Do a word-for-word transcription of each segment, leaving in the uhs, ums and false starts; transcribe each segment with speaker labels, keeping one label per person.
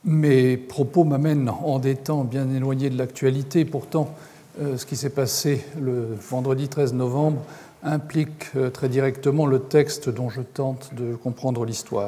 Speaker 1: Mes propos m'amènent en des temps bien éloignés de l'actualité. Pourtant, euh, ce qui s'est passé le vendredi treize novembre implique euh, très directement le texte dont je tente de comprendre l'histoire.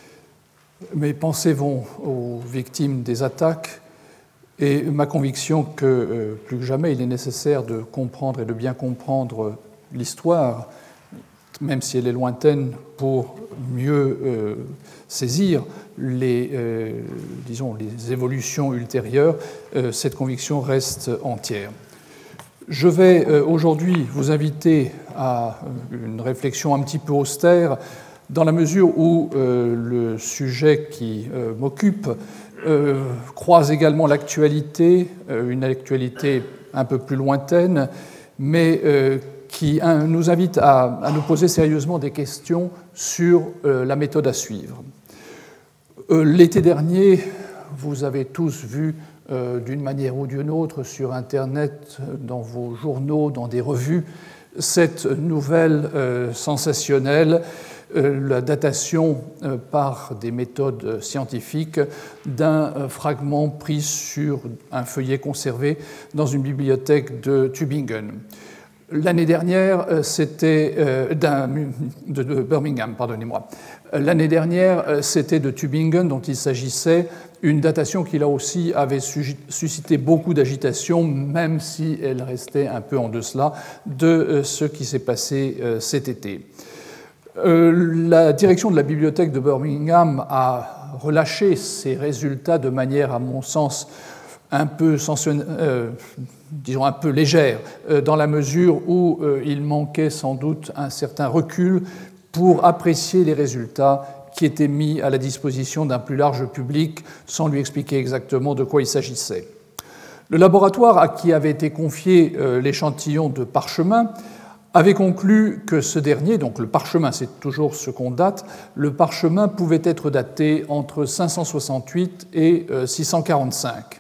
Speaker 1: Mes pensées vont aux victimes des attaques et ma conviction que, euh, plus que jamais, il est nécessaire de comprendre et de bien comprendre l'histoire, même si elle est lointaine, pour mieux euh, saisir les, euh, disons, les évolutions ultérieures. Euh, cette conviction reste entière. Je vais euh, aujourd'hui vous inviter à une réflexion un petit peu austère, dans la mesure où euh, le sujet qui euh, m'occupe euh, croise également l'actualité, euh, une actualité un peu plus lointaine, mais euh, qui hein, nous invite à, à nous poser sérieusement des questions sur euh, la méthode à suivre. Euh, l'été dernier, vous avez tous vu euh, d'une manière ou d'une autre sur Internet, dans vos journaux, dans des revues, cette nouvelle euh, sensationnelle, euh, la datation euh, par des méthodes scientifiques d'un euh, fragment pris sur un feuillet conservé dans une bibliothèque de Tübingen. L'année dernière, c'était euh, de, de Birmingham, pardonnez-moi. L'année dernière, c'était de Tübingen dont il s'agissait, une datation qui là aussi avait suscité beaucoup d'agitation, même si elle restait un peu en deçà de ce qui s'est passé cet été. La direction de la bibliothèque de Birmingham a relâché ces résultats de manière, à mon sens, un peu sensationnelle, euh, disons un peu légère, euh, dans la mesure où euh, il manquait sans doute un certain recul pour apprécier les résultats qui étaient mis à la disposition d'un plus large public sans lui expliquer exactement de quoi il s'agissait. Le laboratoire à qui avait été confié euh, l'échantillon de parchemin avait conclu que ce dernier, donc le parchemin, c'est toujours ce qu'on date, le parchemin pouvait être daté entre cinq cent soixante-huit et euh, six cent quarante-cinq.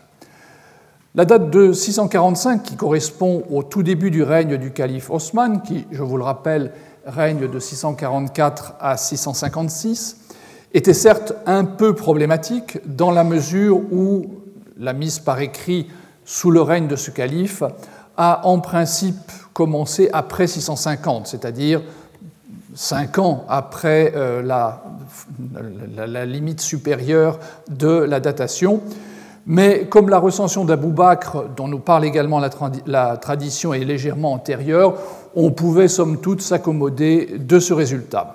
Speaker 1: La date de six cent quarante-cinq, qui correspond au tout début du règne du calife Osman, qui, je vous le rappelle, règne de six cent quarante-quatre à six cent cinquante-six, était certes un peu problématique dans la mesure où la mise par écrit sous le règne de ce calife a en principe commencé après six cent cinquante, c'est-à-dire cinq ans après euh, la, la, la limite supérieure de la datation. Mais comme la recension d'Abou Bakr, dont nous parle également la, tradi- la tradition, est légèrement antérieure, on pouvait somme toute s'accommoder de ce résultat.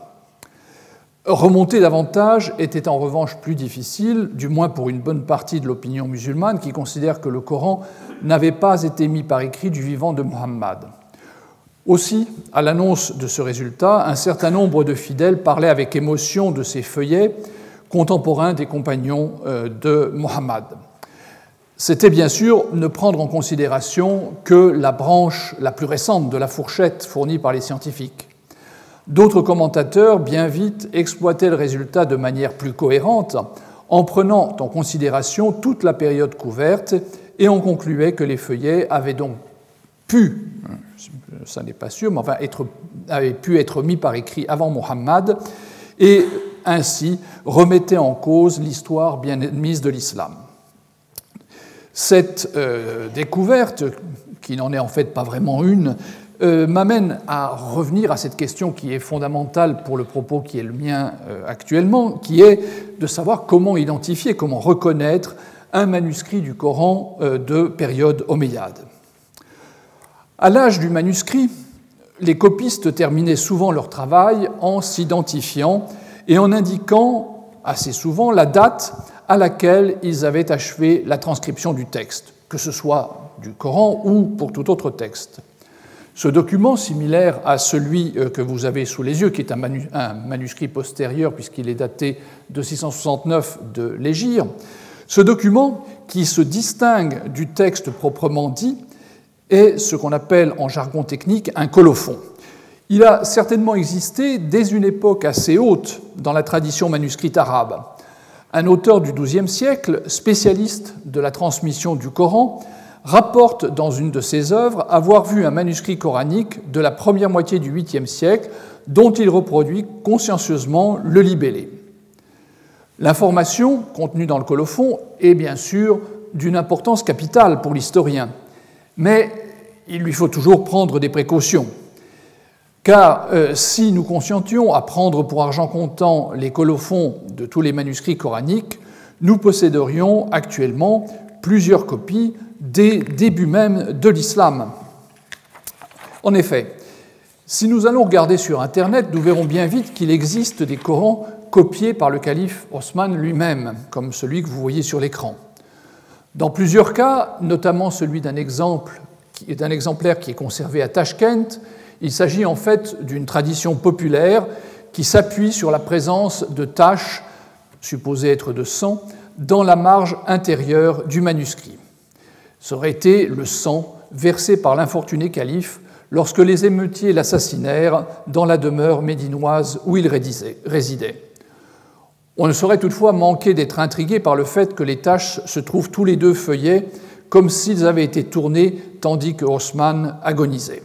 Speaker 1: Remonter davantage était en revanche plus difficile, du moins pour une bonne partie de l'opinion musulmane qui considère que le Coran n'avait pas été mis par écrit du vivant de Muhammad. Aussi, à l'annonce de ce résultat, un certain nombre de fidèles parlaient avec émotion de ces feuillets contemporains des compagnons de Muhammad. C'était bien sûr ne prendre en considération que la branche la plus récente de la fourchette fournie par les scientifiques. D'autres commentateurs, bien vite, exploitaient le résultat de manière plus cohérente en prenant en considération toute la période couverte et on concluait que les feuillets avaient donc pu, ça n'est pas sûr, mais enfin être, avaient pu être mis par écrit avant Muhammad et ainsi remettaient en cause l'histoire bien admise de l'islam. Cette euh, découverte, qui n'en est en fait pas vraiment une, euh, m'amène à revenir à cette question qui est fondamentale pour le propos qui est le mien euh, actuellement, qui est de savoir comment identifier, comment reconnaître un manuscrit du Coran euh, de période omeyyade. À l'âge du manuscrit, les copistes terminaient souvent leur travail en s'identifiant et en indiquant assez souvent la date à laquelle ils avaient achevé la transcription du texte, que ce soit du Coran ou pour tout autre texte. Ce document, similaire à celui que vous avez sous les yeux, qui est un, manu- un manuscrit postérieur puisqu'il est daté de six cent soixante-neuf de l'Hégire, ce document, qui se distingue du texte proprement dit, est ce qu'on appelle en jargon technique un colophon. Il a certainement existé dès une époque assez haute dans la tradition manuscrite arabe. Un auteur du douzième siècle, spécialiste de la transmission du Coran, rapporte dans une de ses œuvres avoir vu un manuscrit coranique de la première moitié du huitième siècle dont il reproduit consciencieusement le libellé. L'information contenue dans le colophon est bien sûr d'une importance capitale pour l'historien, mais il lui faut toujours prendre des précautions. Car euh, si nous consentions à prendre pour argent comptant les colophons de tous les manuscrits coraniques, nous posséderions actuellement plusieurs copies des débuts même de l'islam. En effet, si nous allons regarder sur Internet, nous verrons bien vite qu'il existe des Corans copiés par le calife Osman lui-même, comme celui que vous voyez sur l'écran. Dans plusieurs cas, notamment celui d'un exemple, d'un exemplaire qui est conservé à Tachkent, il s'agit en fait d'une tradition populaire qui s'appuie sur la présence de taches, supposées être de sang, dans la marge intérieure du manuscrit. Ça aurait été le sang versé par l'infortuné calife lorsque les émeutiers l'assassinèrent dans la demeure médinoise où il résidait. On ne saurait toutefois manquer d'être intrigué par le fait que les taches se trouvent tous les deux feuillets comme s'ils avaient été tournés tandis que Osman agonisait.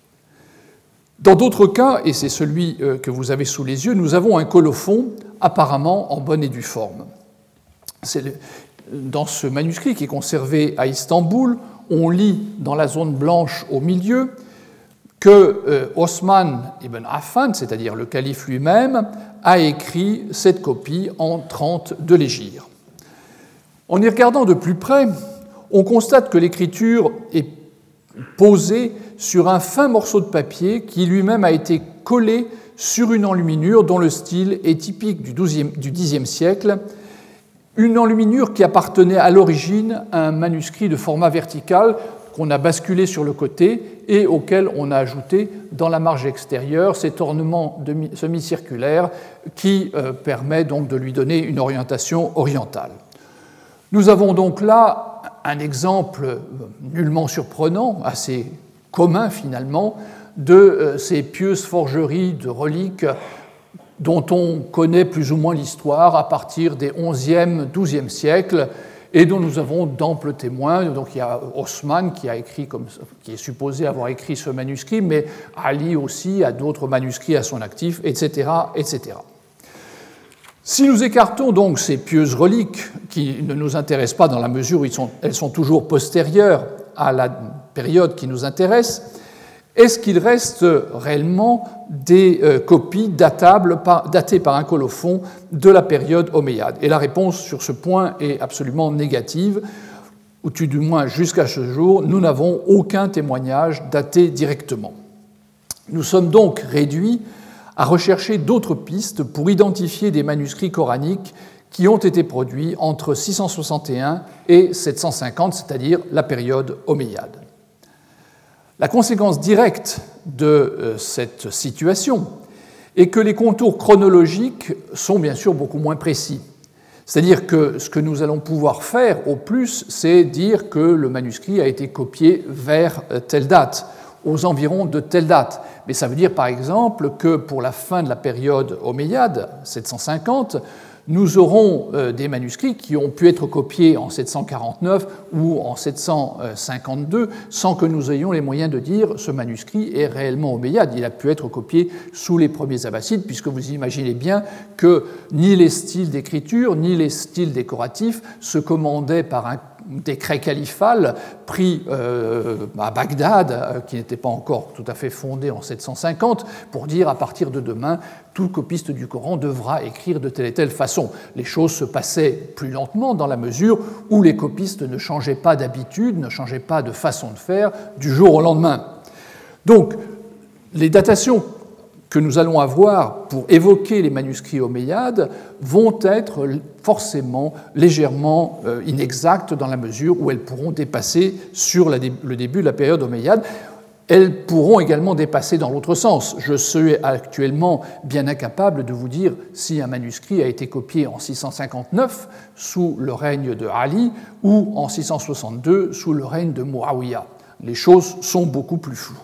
Speaker 1: Dans d'autres cas, et c'est celui que vous avez sous les yeux, nous avons un colophon apparemment en bonne et due forme. C'est le... Dans ce manuscrit qui est conservé à Istanbul, on lit dans la zone blanche au milieu que euh, Osman ibn Affan, c'est-à-dire le calife lui-même, a écrit cette copie en trente de l'hégire. En y regardant de plus près, on constate que l'écriture est posée sur un fin morceau de papier qui lui-même a été collé sur une enluminure dont le style est typique du, douzième, du Xe siècle, une enluminure qui appartenait à l'origine à un manuscrit de format vertical qu'on a basculé sur le côté et auquel on a ajouté dans la marge extérieure cet ornement semi-circulaire qui euh, permet donc de lui donner une orientation orientale. Nous avons donc là un exemple nullement surprenant, assez commun finalement, de euh, ces pieuses forgeries de reliques dont on connaît plus ou moins l'histoire à partir des onzième, douzième siècles, et dont nous avons d'amples témoins. Donc il y a Osman qui, a écrit comme, qui est supposé avoir écrit ce manuscrit, mais Ali aussi a d'autres manuscrits à son actif, et cetera, et cetera. Si nous écartons donc ces pieuses reliques qui ne nous intéressent pas dans la mesure où elles sont, elles sont toujours postérieures à la période qui nous intéresse, est-ce qu'il reste réellement des euh, copies datables par, datées par un colophon de la période omeyyade? Et la réponse sur ce point est absolument négative, ou tout du moins jusqu'à ce jour, nous n'avons aucun témoignage daté directement. Nous sommes donc réduits à rechercher d'autres pistes pour identifier des manuscrits coraniques qui ont été produits entre six cent soixante et un et sept cent cinquante, c'est-à-dire la période omeyyade. La conséquence directe de cette situation est que les contours chronologiques sont bien sûr beaucoup moins précis. C'est-à-dire que ce que nous allons pouvoir faire au plus, c'est dire que le manuscrit a été copié vers telle date, aux environs de telle date. Mais ça veut dire par exemple que pour la fin de la période omeyyade, sept cent cinquante, nous aurons des manuscrits qui ont pu être copiés en sept cent quarante-neuf ou en sept cent cinquante-deux sans que nous ayons les moyens de dire ce manuscrit est réellement omeyyade. Il a pu être copié sous les premiers abbassides, puisque vous imaginez bien que ni les styles d'écriture ni les styles décoratifs se commandaient par un décret califal pris euh, à Bagdad, euh, qui n'était pas encore tout à fait fondé en sept cent cinquante, pour dire à partir de demain, tout copiste du Coran devra écrire de telle et telle façon. Les choses se passaient plus lentement dans la mesure où les copistes ne changeaient pas d'habitude, ne changeaient pas de façon de faire du jour au lendemain. Donc, les datations que nous allons avoir pour évoquer les manuscrits omeyyades vont être forcément légèrement inexactes dans la mesure où elles pourront dépasser sur le début de la période omeyyade. Elles pourront également dépasser dans l'autre sens. Je suis actuellement bien incapable de vous dire si un manuscrit a été copié en six cent cinquante-neuf sous le règne de Ali ou en six cent soixante-deux sous le règne de Muawiyah. Les choses sont beaucoup plus floues.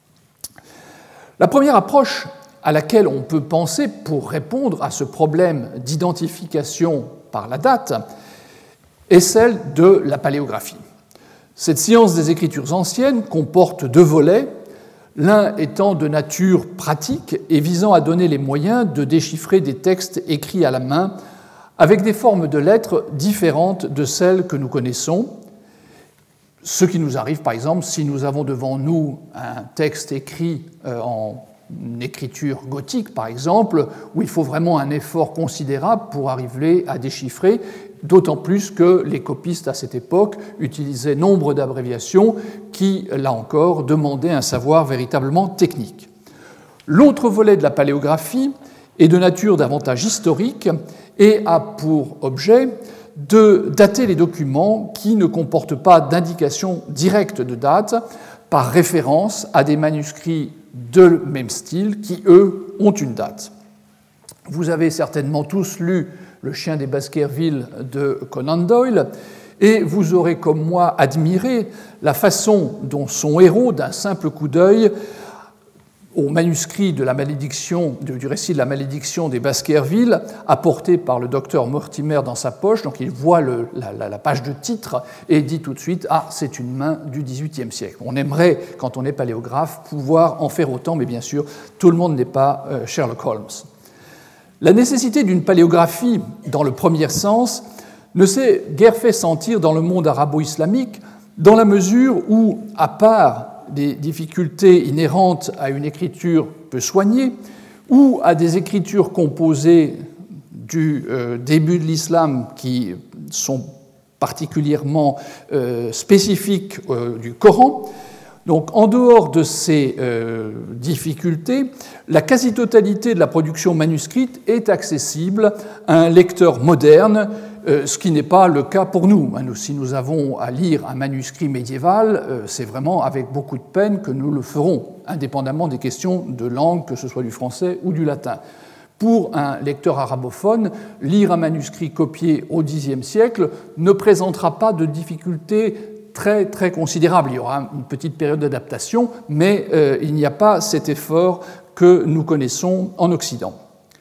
Speaker 1: La première approche à laquelle on peut penser pour répondre à ce problème d'identification par la date est celle de la paléographie. Cette science des écritures anciennes comporte deux volets, l'un étant de nature pratique et visant à donner les moyens de déchiffrer des textes écrits à la main avec des formes de lettres différentes de celles que nous connaissons, ce qui nous arrive par exemple si nous avons devant nous un texte écrit en écriture gothique par exemple, où il faut vraiment un effort considérable pour arriver à déchiffrer, d'autant plus que les copistes à cette époque utilisaient nombre d'abréviations qui, là encore, demandaient un savoir véritablement technique. L'autre volet de la paléographie est de nature davantage historique et a pour objet de dater les documents qui ne comportent pas d'indication directe de date par référence à des manuscrits de même style qui, eux, ont une date. Vous avez certainement tous lu Le chien des Baskerville de Conan Doyle, et vous aurez comme moi admiré la façon dont son héros, d'un simple coup d'œil, au manuscrit de la malédiction, du récit de la malédiction des Baskerville, apporté par le docteur Mortimer dans sa poche, donc il voit le, la, la page de titre et dit tout de suite « Ah, c'est une main du dix-huitième siècle ». On aimerait, quand on est paléographe, pouvoir en faire autant, mais bien sûr, tout le monde n'est pas euh, Sherlock Holmes. La nécessité d'une paléographie, dans le premier sens, ne s'est guère fait sentir dans le monde arabo-islamique, dans la mesure où, à part des difficultés inhérentes à une écriture peu soignée ou à des écritures composées du euh, début de l'islam qui sont particulièrement euh, spécifiques euh, du Coran. Donc, en dehors de ces euh, difficultés, la quasi-totalité de la production manuscrite est accessible à un lecteur moderne, euh, ce qui n'est pas le cas pour nous. Nous, si nous avons à lire un manuscrit médiéval, euh, c'est vraiment avec beaucoup de peine que nous le ferons, indépendamment des questions de langue, que ce soit du français ou du latin. Pour un lecteur arabophone, lire un manuscrit copié au Xe siècle ne présentera pas de difficultés très, très considérable. Il y aura une petite période d'adaptation, mais euh, il n'y a pas cet effort que nous connaissons en Occident.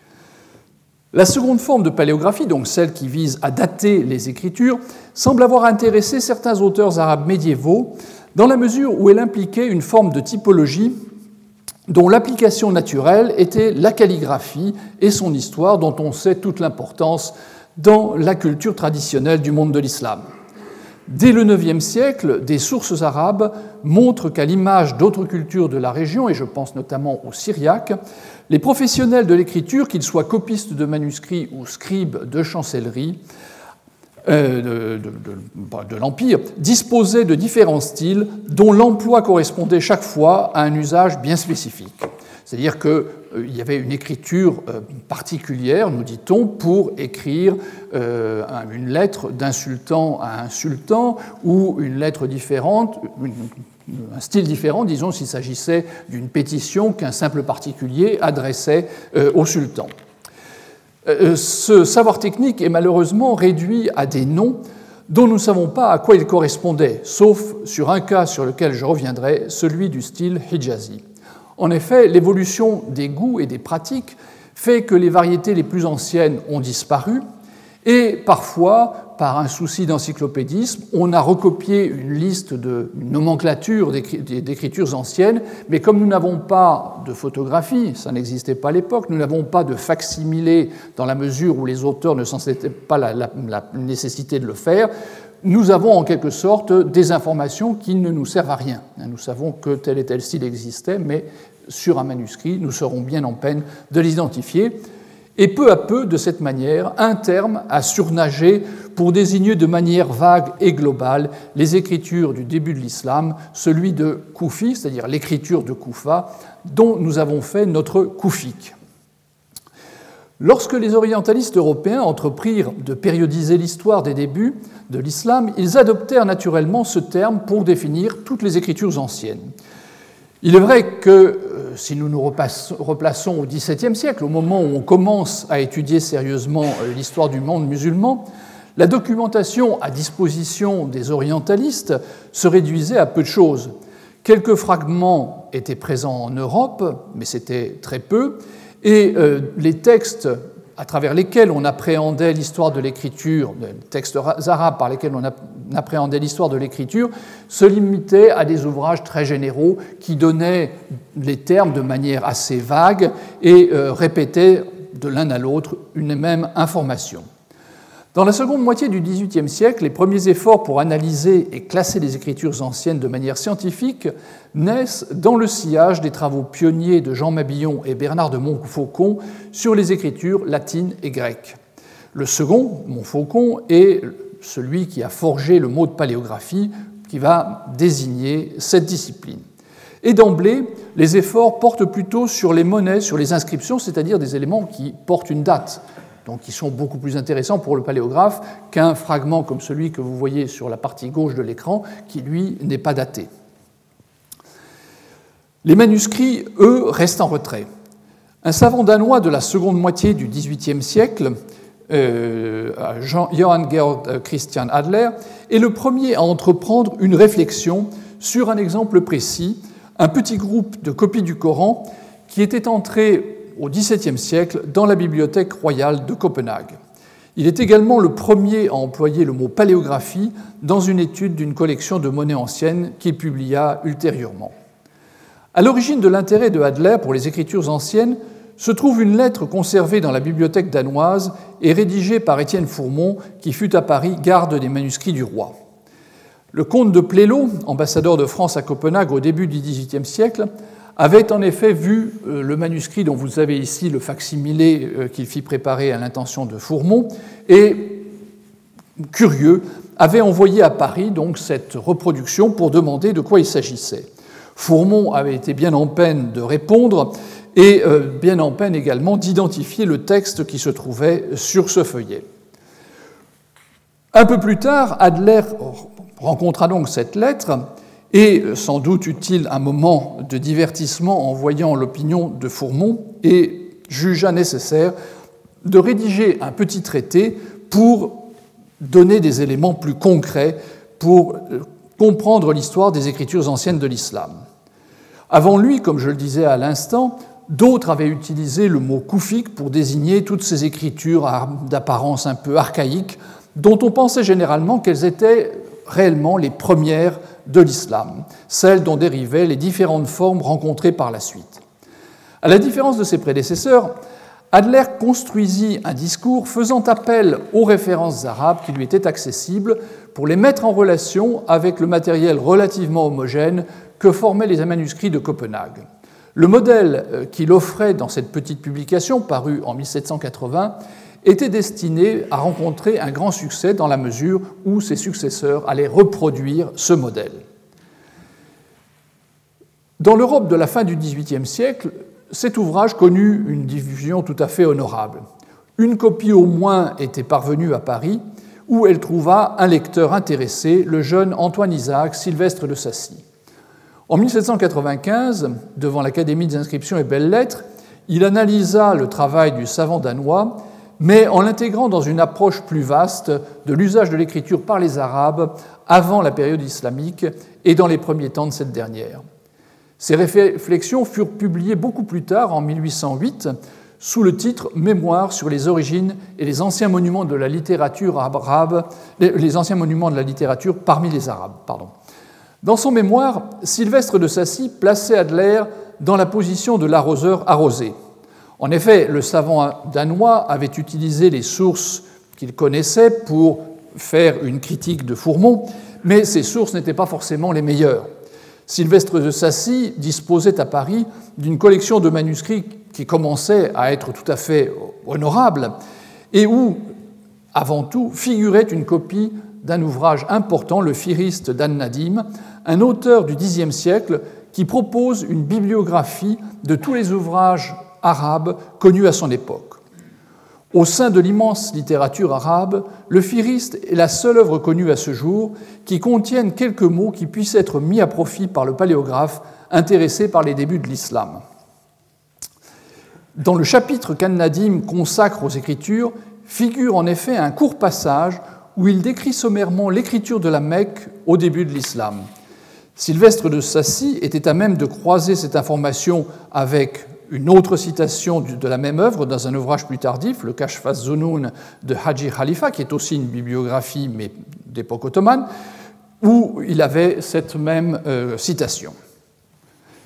Speaker 1: La seconde forme de paléographie, donc celle qui vise à dater les écritures, semble avoir intéressé certains auteurs arabes médiévaux dans la mesure où elle impliquait une forme de typologie dont l'application naturelle était la calligraphie et son histoire, dont on sait toute l'importance dans la culture traditionnelle du monde de l'islam. Dès le neuvième siècle, des sources arabes montrent qu'à l'image d'autres cultures de la région, et je pense notamment aux Syriaques, les professionnels de l'écriture, qu'ils soient copistes de manuscrits ou scribes de chancellerie euh, de, de, de, de l'Empire, disposaient de différents styles dont l'emploi correspondait chaque fois à un usage bien spécifique. C'est-à-dire qu'il euh, y avait une écriture euh, particulière, nous dit-on, pour écrire euh, une lettre d'un sultan à un sultan ou une lettre différente, une, un style différent, disons, s'il s'agissait d'une pétition qu'un simple particulier adressait euh, au sultan. Euh, ce savoir technique est malheureusement réduit à des noms dont nous ne savons pas à quoi il correspondait, sauf sur un cas sur lequel je reviendrai, celui du style hijazi. En effet, l'évolution des goûts et des pratiques fait que les variétés les plus anciennes ont disparu et parfois, par un souci d'encyclopédisme, on a recopié une liste de une nomenclature d'écritures anciennes, mais comme nous n'avons pas de photographie, ça n'existait pas à l'époque, nous n'avons pas de fac-similé dans la mesure où les auteurs ne sentaient pas la, la, la nécessité de le faire, nous avons en quelque sorte des informations qui ne nous servent à rien. Nous savons que tel et tel style existait, mais sur un manuscrit, nous serons bien en peine de l'identifier. Et peu à peu, de cette manière, un terme a surnagé pour désigner de manière vague et globale les écritures du début de l'islam, celui de Koufi, c'est-à-dire l'écriture de Koufa, dont nous avons fait notre Koufik. Lorsque les orientalistes européens entreprirent de périodiser l'histoire des débuts de l'islam, ils adoptèrent naturellement ce terme pour définir toutes les écritures anciennes. Il est vrai que euh, si nous nous replaçons au dix-septième siècle, au moment où on commence à étudier sérieusement l'histoire du monde musulman, la documentation à disposition des orientalistes se réduisait à peu de choses. Quelques fragments étaient présents en Europe, mais c'était très peu, et euh, les textes à travers lesquels on appréhendait l'histoire de l'écriture, les textes arabes par lesquels on appréhendait l'histoire de l'écriture, se limitaient à des ouvrages très généraux qui donnaient les termes de manière assez vague et euh, répétaient de l'un à l'autre une même information. Dans la seconde moitié du dix-huitième siècle, les premiers efforts pour analyser et classer les écritures anciennes de manière scientifique naissent dans le sillage des travaux pionniers de Jean Mabillon et Bernard de Montfaucon sur les écritures latines et grecques. Le second, Montfaucon, est celui qui a forgé le mot de paléographie qui va désigner cette discipline. Et d'emblée, les efforts portent plutôt sur les monnaies, sur les inscriptions, c'est-à-dire des éléments qui portent une date, donc qui sont beaucoup plus intéressants pour le paléographe qu'un fragment comme celui que vous voyez sur la partie gauche de l'écran, qui, lui, n'est pas daté. Les manuscrits, eux, restent en retrait. Un savant danois de la seconde moitié du dix-huitième siècle, euh, Johann Georg Christian Adler, est le premier à entreprendre une réflexion sur un exemple précis, un petit groupe de copies du Coran qui était entré au dix-septième siècle dans la bibliothèque royale de Copenhague. Il est également le premier à employer le mot paléographie dans une étude d'une collection de monnaies anciennes qu'il publia ultérieurement. À l'origine de l'intérêt de Adler pour les écritures anciennes se trouve une lettre conservée dans la bibliothèque danoise et rédigée par Étienne Fourmont, qui fut à Paris garde des manuscrits du roi. Le comte de Plélo, ambassadeur de France à Copenhague au début du dix-huitième siècle, avait en effet vu le manuscrit dont vous avez ici le fac-similé qu'il fit préparer à l'intention de Fourmont et, curieux, avait envoyé à Paris donc cette reproduction pour demander de quoi il s'agissait. Fourmont avait été bien en peine de répondre et bien en peine également d'identifier le texte qui se trouvait sur ce feuillet. Un peu plus tard, Adler rencontra donc cette lettre et, sans doute eut-il un moment de divertissement en voyant l'opinion de Fourmont, et jugea nécessaire de rédiger un petit traité pour donner des éléments plus concrets pour comprendre l'histoire des écritures anciennes de l'islam. Avant lui, comme je le disais à l'instant, d'autres avaient utilisé le mot koufik pour désigner toutes ces écritures d'apparence un peu archaïque, dont on pensait généralement qu'elles étaient réellement les premières de l'islam, celles dont dérivaient les différentes formes rencontrées par la suite. À la différence de ses prédécesseurs, Adler construisit un discours faisant appel aux références arabes qui lui étaient accessibles pour les mettre en relation avec le matériel relativement homogène que formaient les manuscrits de Copenhague. Le modèle qu'il offrait dans cette petite publication, parue en mille sept cent quatre-vingts, était destiné à rencontrer un grand succès dans la mesure où ses successeurs allaient reproduire ce modèle. Dans l'Europe de la fin du dix-huitième siècle, cet ouvrage connut une diffusion tout à fait honorable. Une copie au moins était parvenue à Paris, où elle trouva un lecteur intéressé, le jeune Antoine Isaac Sylvestre de Sacy. En mille sept cent quatre-vingt-quinze, devant l'Académie des inscriptions et belles-lettres, il analysa le travail du savant danois, mais en l'intégrant dans une approche plus vaste de l'usage de l'écriture par les Arabes avant la période islamique et dans les premiers temps de cette dernière. Ces réflexions furent publiées beaucoup plus tard, en mille huit cent huit, sous le titre « Mémoire sur les origines et les anciens monuments de la littérature arabe, les anciens monuments de la littérature parmi les Arabes ». Pardon. Dans son mémoire, Sylvestre de Sacy plaçait Adler dans la position de l'arroseur arrosé. En effet, le savant danois avait utilisé les sources qu'il connaissait pour faire une critique de Fourmont, mais ces sources n'étaient pas forcément les meilleures. Sylvestre de Sacy disposait à Paris d'une collection de manuscrits qui commençait à être tout à fait honorable et où, avant tout, figurait une copie d'un ouvrage important, le Fihrist d'An-Nadim, un auteur du Xe siècle qui propose une bibliographie de tous les ouvrages arabe connu à son époque. Au sein de l'immense littérature arabe, le Fihrist est la seule œuvre connue à ce jour qui contienne quelques mots qui puissent être mis à profit par le paléographe intéressé par les débuts de l'islam. Dans le chapitre qu'An-Nadim consacre aux Écritures, figure en effet un court passage où il décrit sommairement l'écriture de la Mecque au début de l'islam. Sylvestre de Sacy était à même de croiser cette information avec une autre citation de la même œuvre dans un ouvrage plus tardif, le Kashf az-Zunun de Haji Khalifa, qui est aussi une bibliographie mais d'époque ottomane, où il avait cette même euh, citation.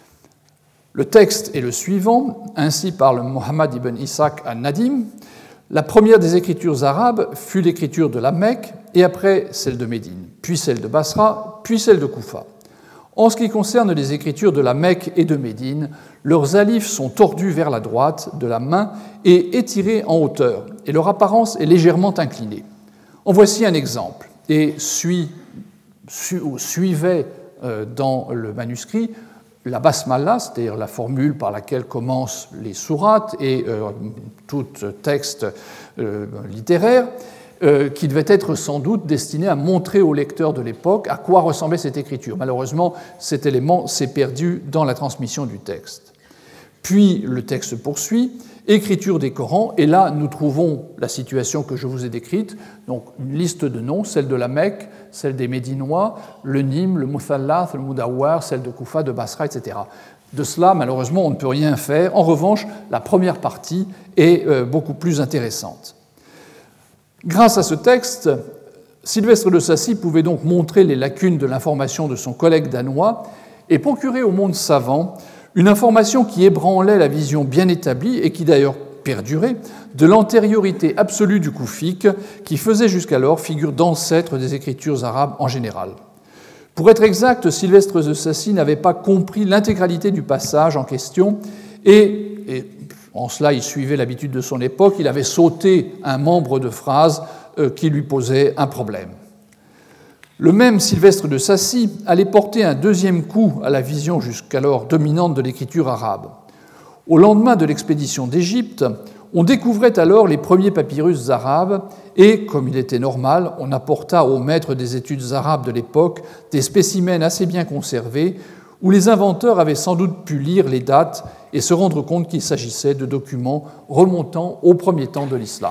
Speaker 1: Le texte est le suivant, ainsi parle Mohammed ibn Ishaq al-Nadim. La première des écritures arabes fut l'écriture de la Mecque, et après celle de Médine, puis celle de Basra, puis celle de Koufa. En ce qui concerne les écritures de la Mecque et de Médine, leurs alifs sont tordus vers la droite de la main et étirés en hauteur, et leur apparence est légèrement inclinée. En voici un exemple, et suit, su, suivait euh, dans le manuscrit la basmala, c'est-à-dire la formule par laquelle commencent les sourates et euh, tout texte euh, littéraire, euh, qui devait être sans doute destiné à montrer aux lecteurs de l'époque à quoi ressemblait cette écriture. Malheureusement, cet élément s'est perdu dans la transmission du texte. Puis le texte poursuit, écriture des Corans, et là nous trouvons la situation que je vous ai décrite, donc une liste de noms, celle de la Mecque, celle des Médinois, le Nîmes, le Muthallath, le Mudawwar, celle de Koufa, de Basra, et cetera. De cela, malheureusement, on ne peut rien faire. En revanche, la première partie est beaucoup plus intéressante. Grâce à ce texte, Sylvestre de Sacy pouvait donc montrer les lacunes de l'information de son collègue danois et procurer au monde savant une information qui ébranlait la vision bien établie et qui d'ailleurs perdurait de l'antériorité absolue du koufique qui faisait jusqu'alors figure d'ancêtre des écritures arabes en général. Pour être exact, Sylvestre de Sacy n'avait pas compris l'intégralité du passage en question et, et en cela il suivait l'habitude de son époque, il avait sauté un membre de phrase euh, qui lui posait un problème. Le même Sylvestre de Sacy allait porter un deuxième coup à la vision jusqu'alors dominante de l'écriture arabe. Au lendemain de l'expédition d'Égypte, on découvrait alors les premiers papyrus arabes et, comme il était normal, on apporta aux maîtres des études arabes de l'époque des spécimens assez bien conservés où les inventeurs avaient sans doute pu lire les dates et se rendre compte qu'il s'agissait de documents remontant au premier temps de l'islam.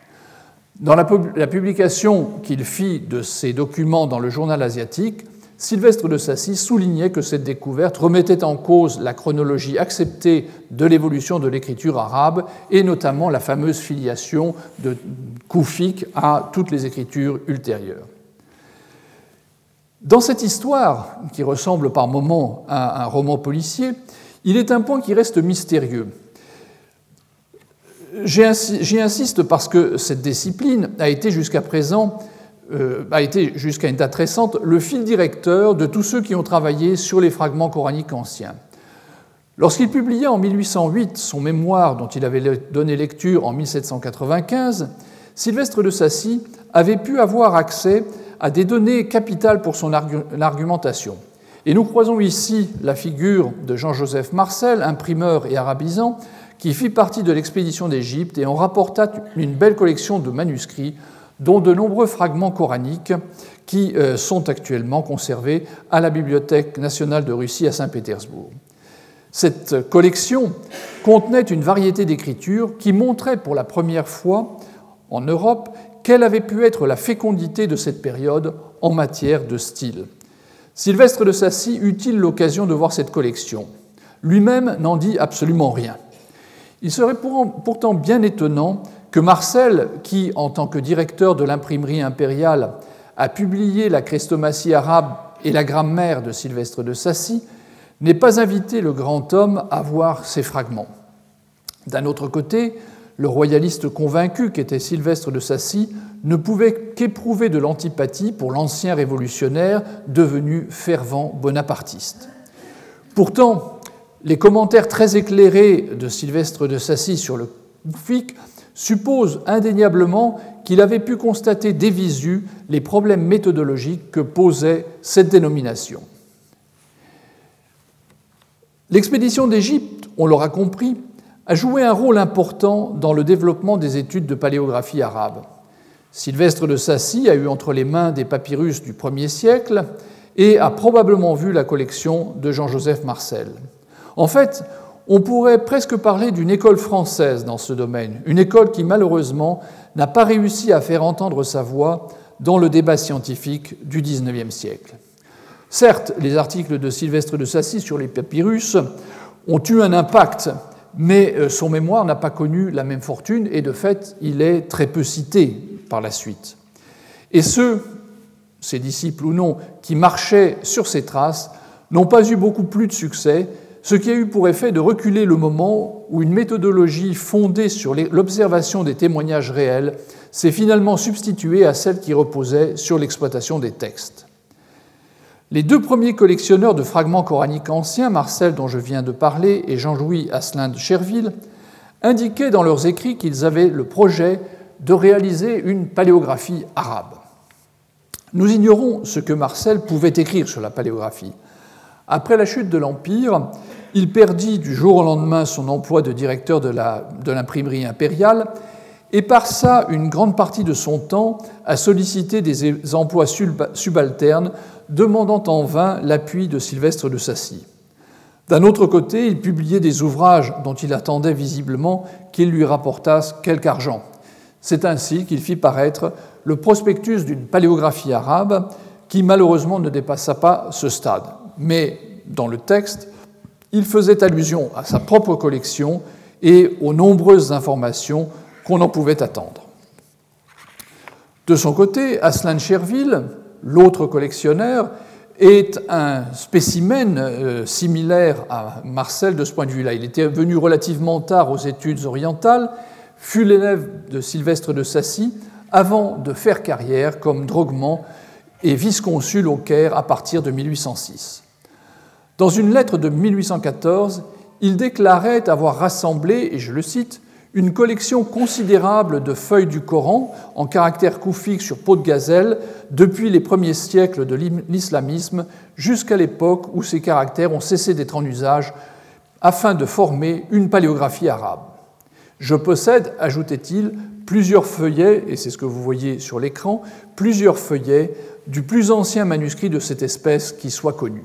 Speaker 1: Dans la publication qu'il fit de ces documents dans le journal asiatique, Sylvestre de Sacy soulignait que cette découverte remettait en cause la chronologie acceptée de l'évolution de l'écriture arabe et notamment la fameuse filiation de koufique à toutes les écritures ultérieures. Dans cette histoire, qui ressemble par moments à un roman policier, il est un point qui reste mystérieux. J'y insiste parce que cette discipline a été jusqu'à présent, euh, a été jusqu'à une date récente, le fil directeur de tous ceux qui ont travaillé sur les fragments coraniques anciens. Lorsqu'il publia en mille huit cent huit son mémoire dont il avait donné lecture en mille sept cent quatre-vingt-quinze, Sylvestre de Sacy avait pu avoir accès à des données capitales pour son argumentation. Et nous croisons ici la figure de Jean-Joseph Marcel, imprimeur et arabisant, qui fit partie de l'expédition d'Égypte et en rapporta une belle collection de manuscrits, dont de nombreux fragments coraniques qui sont actuellement conservés à la Bibliothèque nationale de Russie à Saint-Pétersbourg. Cette collection contenait une variété d'écritures qui montrait pour la première fois en Europe quelle avait pu être la fécondité de cette période en matière de style. Sylvestre de Sacy eut-il l'occasion de voir cette collection ? Lui-même n'en dit absolument rien. Il serait pourtant bien étonnant que Marcel, qui, en tant que directeur de l'imprimerie impériale, a publié la Chrestomatie arabe et la grammaire de Sylvestre de Sacy, n'ait pas invité le grand homme à voir ces fragments. D'un autre côté, le royaliste convaincu qu'était Sylvestre de Sacy ne pouvait qu'éprouver de l'antipathie pour l'ancien révolutionnaire devenu fervent bonapartiste. Pourtant, les commentaires très éclairés de Sylvestre de Sacy sur le koufique supposent indéniablement qu'il avait pu constater dès visu les problèmes méthodologiques que posait cette dénomination. L'expédition d'Égypte, on l'aura compris, a joué un rôle important dans le développement des études de paléographie arabe. Sylvestre de Sacy a eu entre les mains des papyrus du premier siècle et a probablement vu la collection de Jean-Joseph Marcel. En fait, on pourrait presque parler d'une école française dans ce domaine, une école qui malheureusement n'a pas réussi à faire entendre sa voix dans le débat scientifique du dix-neuvième siècle. Certes, les articles de Sylvestre de Sacy sur les papyrus ont eu un impact, mais son mémoire n'a pas connu la même fortune et de fait, il est très peu cité par la suite. Et ceux, ses disciples ou non, qui marchaient sur ses traces n'ont pas eu beaucoup plus de succès, ce qui a eu pour effet de reculer le moment où une méthodologie fondée sur l'observation des témoignages réels s'est finalement substituée à celle qui reposait sur l'exploitation des textes. Les deux premiers collectionneurs de fragments coraniques anciens, Marcel dont je viens de parler et Jean-Louis Asselin de Cherville, indiquaient dans leurs écrits qu'ils avaient le projet de réaliser une paléographie arabe. Nous ignorons ce que Marcel pouvait écrire sur la paléographie. Après la chute de l'Empire, il perdit du jour au lendemain son emploi de directeur de la, de l'imprimerie impériale et passa une grande partie de son temps à solliciter des emplois subalternes, demandant en vain l'appui de Sylvestre de Sacy. D'un autre côté, il publiait des ouvrages dont il attendait visiblement qu'ils lui rapportassent quelque argent. C'est ainsi qu'il fit paraître le prospectus d'une paléographie arabe qui malheureusement ne dépassa pas ce stade. Mais dans le texte, il faisait allusion à sa propre collection et aux nombreuses informations qu'on en pouvait attendre. De son côté, Asselin de Cherville, l'autre collectionneur, est un spécimen euh, similaire à Marcel de ce point de vue-là. Il était venu relativement tard aux études orientales, fut l'élève de Sylvestre de Sacy, avant de faire carrière comme droguement et vice-consul au Caire à partir de mille huit cent six. Dans une lettre de mille huit cent quatorze, il déclarait avoir rassemblé, et je le cite, une collection considérable de feuilles du Coran en caractères koufiques sur peau de gazelle depuis les premiers siècles de l'islamisme jusqu'à l'époque où ces caractères ont cessé d'être en usage afin de former une paléographie arabe. Je possède, ajoutait-il, plusieurs feuillets, et c'est ce que vous voyez sur l'écran, plusieurs feuillets du plus ancien manuscrit de cette espèce qui soit connu.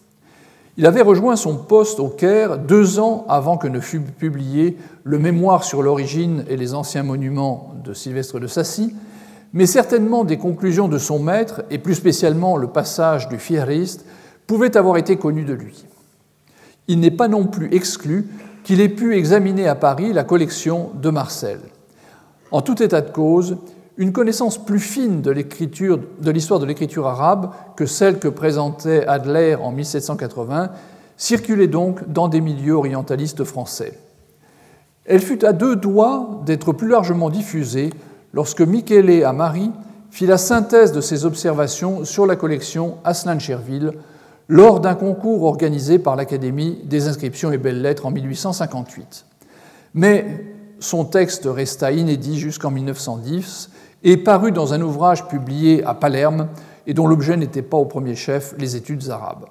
Speaker 1: Il avait rejoint son poste au Caire deux ans avant que ne fût publié le mémoire sur l'origine et les anciens monuments de Sylvestre de Sacy, mais certainement des conclusions de son maître, et plus spécialement le passage du Fihrist, pouvaient avoir été connues de lui. Il n'est pas non plus exclu qu'il ait pu examiner à Paris la collection de Marcel. En tout état de cause, une connaissance plus fine de, l'écriture, de l'histoire de l'écriture arabe que celle que présentait Adler en mille sept cent quatre-vingts circulait donc dans des milieux orientalistes français. Elle fut à deux doigts d'être plus largement diffusée lorsque Michele Amari fit la synthèse de ses observations sur la collection Asselin de Cherville lors d'un concours organisé par l'Académie des inscriptions et belles-lettres en mille huit cent cinquante-huit. Mais son texte resta inédit jusqu'en mille neuf cent dix et parut dans un ouvrage publié à Palerme et dont l'objet n'était pas au premier chef les études arabes.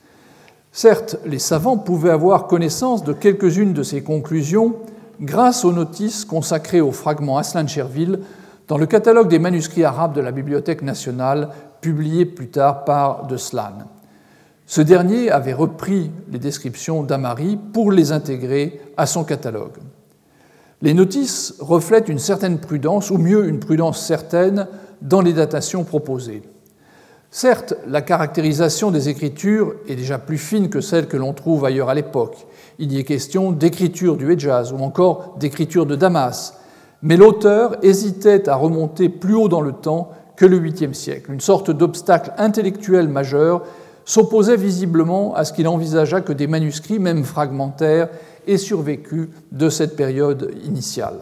Speaker 1: Certes, les savants pouvaient avoir connaissance de quelques-unes de ces conclusions grâce aux notices consacrées au fragment Asselin de Cherville dans le catalogue des manuscrits arabes de la Bibliothèque nationale, publié plus tard par de Slaan. Ce dernier avait repris les descriptions d'Amari pour les intégrer à son catalogue. Les notices reflètent une certaine prudence, ou mieux une prudence certaine, dans les datations proposées. Certes, la caractérisation des écritures est déjà plus fine que celle que l'on trouve ailleurs à l'époque. Il y est question d'écriture du Hedjaz ou encore d'écriture de Damas, mais l'auteur hésitait à remonter plus haut dans le temps que le huitième siècle. Une sorte d'obstacle intellectuel majeur s'opposait visiblement à ce qu'il envisagea que des manuscrits, même fragmentaires, aient survécu de cette période initiale.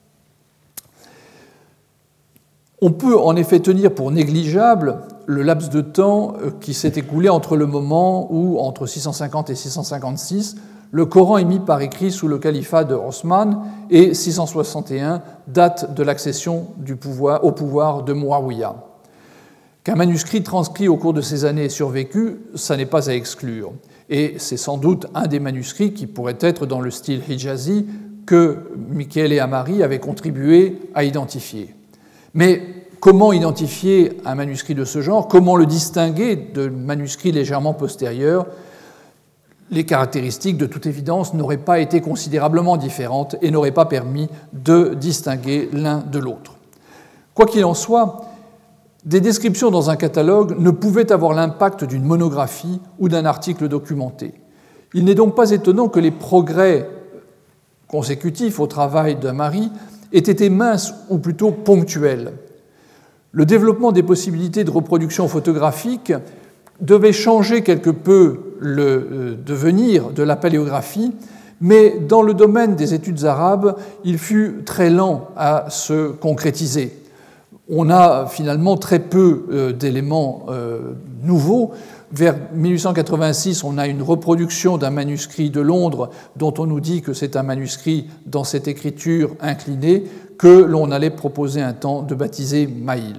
Speaker 1: On peut en effet tenir pour négligeable le laps de temps qui s'est écoulé entre le moment où, entre six cent cinquante et six cent cinquante-six, le Coran est mis par écrit sous le califat de Osman et six cent soixante et un, date de l'accession du pouvoir, au pouvoir de Muawiyah. Qu'un manuscrit transcrit au cours de ces années ait survécu, ça n'est pas à exclure. Et c'est sans doute un des manuscrits qui pourrait être dans le style hijazi que Michele Amari avait contribué à identifier. Mais comment identifier un manuscrit de ce genre? Comment le distinguer de manuscrits légèrement postérieurs? Les caractéristiques, de toute évidence, n'auraient pas été considérablement différentes et n'auraient pas permis de distinguer l'un de l'autre. Quoi qu'il en soit, des descriptions dans un catalogue ne pouvaient avoir l'impact d'une monographie ou d'un article documenté. Il n'est donc pas étonnant que les progrès consécutifs au travail d'Amari aient été minces ou plutôt ponctuels. Le développement des possibilités de reproduction photographique devait changer quelque peu le devenir de la paléographie, mais dans le domaine des études arabes, il fut très lent à se concrétiser. On a finalement très peu d'éléments nouveaux. Vers mille huit cent quatre-vingt-six, on a une reproduction d'un manuscrit de Londres dont on nous dit que c'est un manuscrit dans cette écriture inclinée que l'on allait proposer un temps de baptiser Maïl.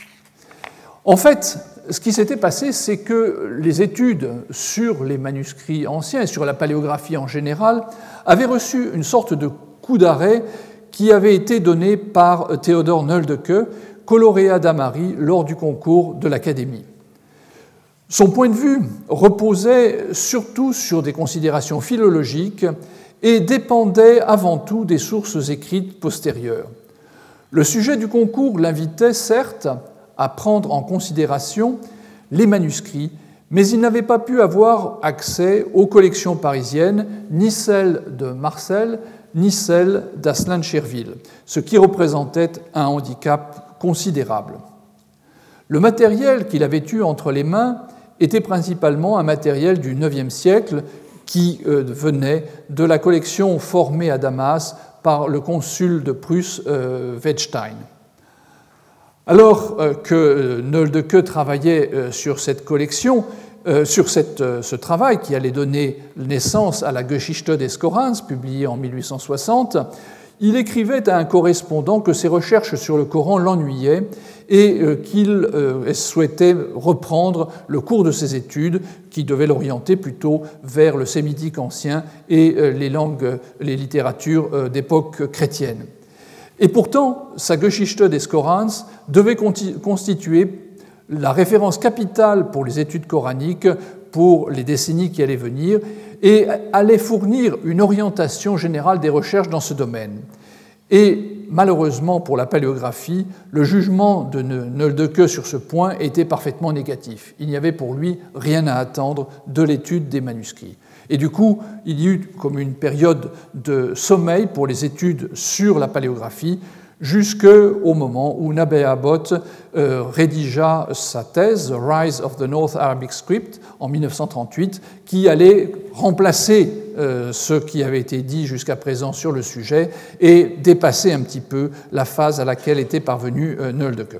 Speaker 1: En fait, ce qui s'était passé, c'est que les études sur les manuscrits anciens et sur la paléographie en général avaient reçu une sorte de coup d'arrêt qui avait été donné par Théodore Nöldeke, lauréat d'Amari lors du concours de l'Académie. Son point de vue reposait surtout sur des considérations philologiques et dépendait avant tout des sources écrites postérieures. Le sujet du concours l'invitait certes à prendre en considération les manuscrits, mais il n'avait pas pu avoir accès aux collections parisiennes, ni celles de Marcel, ni celles d'Asselin de Cherville, ce qui représentait un handicap considérable. Le matériel qu'il avait eu entre les mains était principalement un matériel du neuvième siècle qui venait de la collection formée à Damas par le consul de Prusse Wettstein. Alors que Nöldeke travaillait sur cette collection, sur cette, ce travail qui allait donner naissance à la Geschichte des Korans, publiée en mille huit cent soixante, il écrivait à un correspondant que ses recherches sur le Coran l'ennuyaient et qu'il souhaitait reprendre le cours de ses études qui devaient l'orienter plutôt vers le sémitique ancien et les langues, les littératures d'époque chrétienne. Et pourtant, sa Geschichte des Korans devait constituer la référence capitale pour les études coraniques pour les décennies qui allaient venir et allait fournir une orientation générale des recherches dans ce domaine. Et malheureusement pour la paléographie, le jugement de Nöldeke sur ce point était parfaitement négatif. Il n'y avait pour lui rien à attendre de l'étude des manuscrits. Et du coup, il y eut comme une période de sommeil pour les études sur la paléographie jusqu'au moment où Nabih Abbott euh, rédigea sa thèse, The Rise of the North Arabic Script, en mille neuf cent trente-huit, qui allait remplacer euh, ce qui avait été dit jusqu'à présent sur le sujet et dépasser un petit peu la phase à laquelle était parvenu euh, Nöldeke.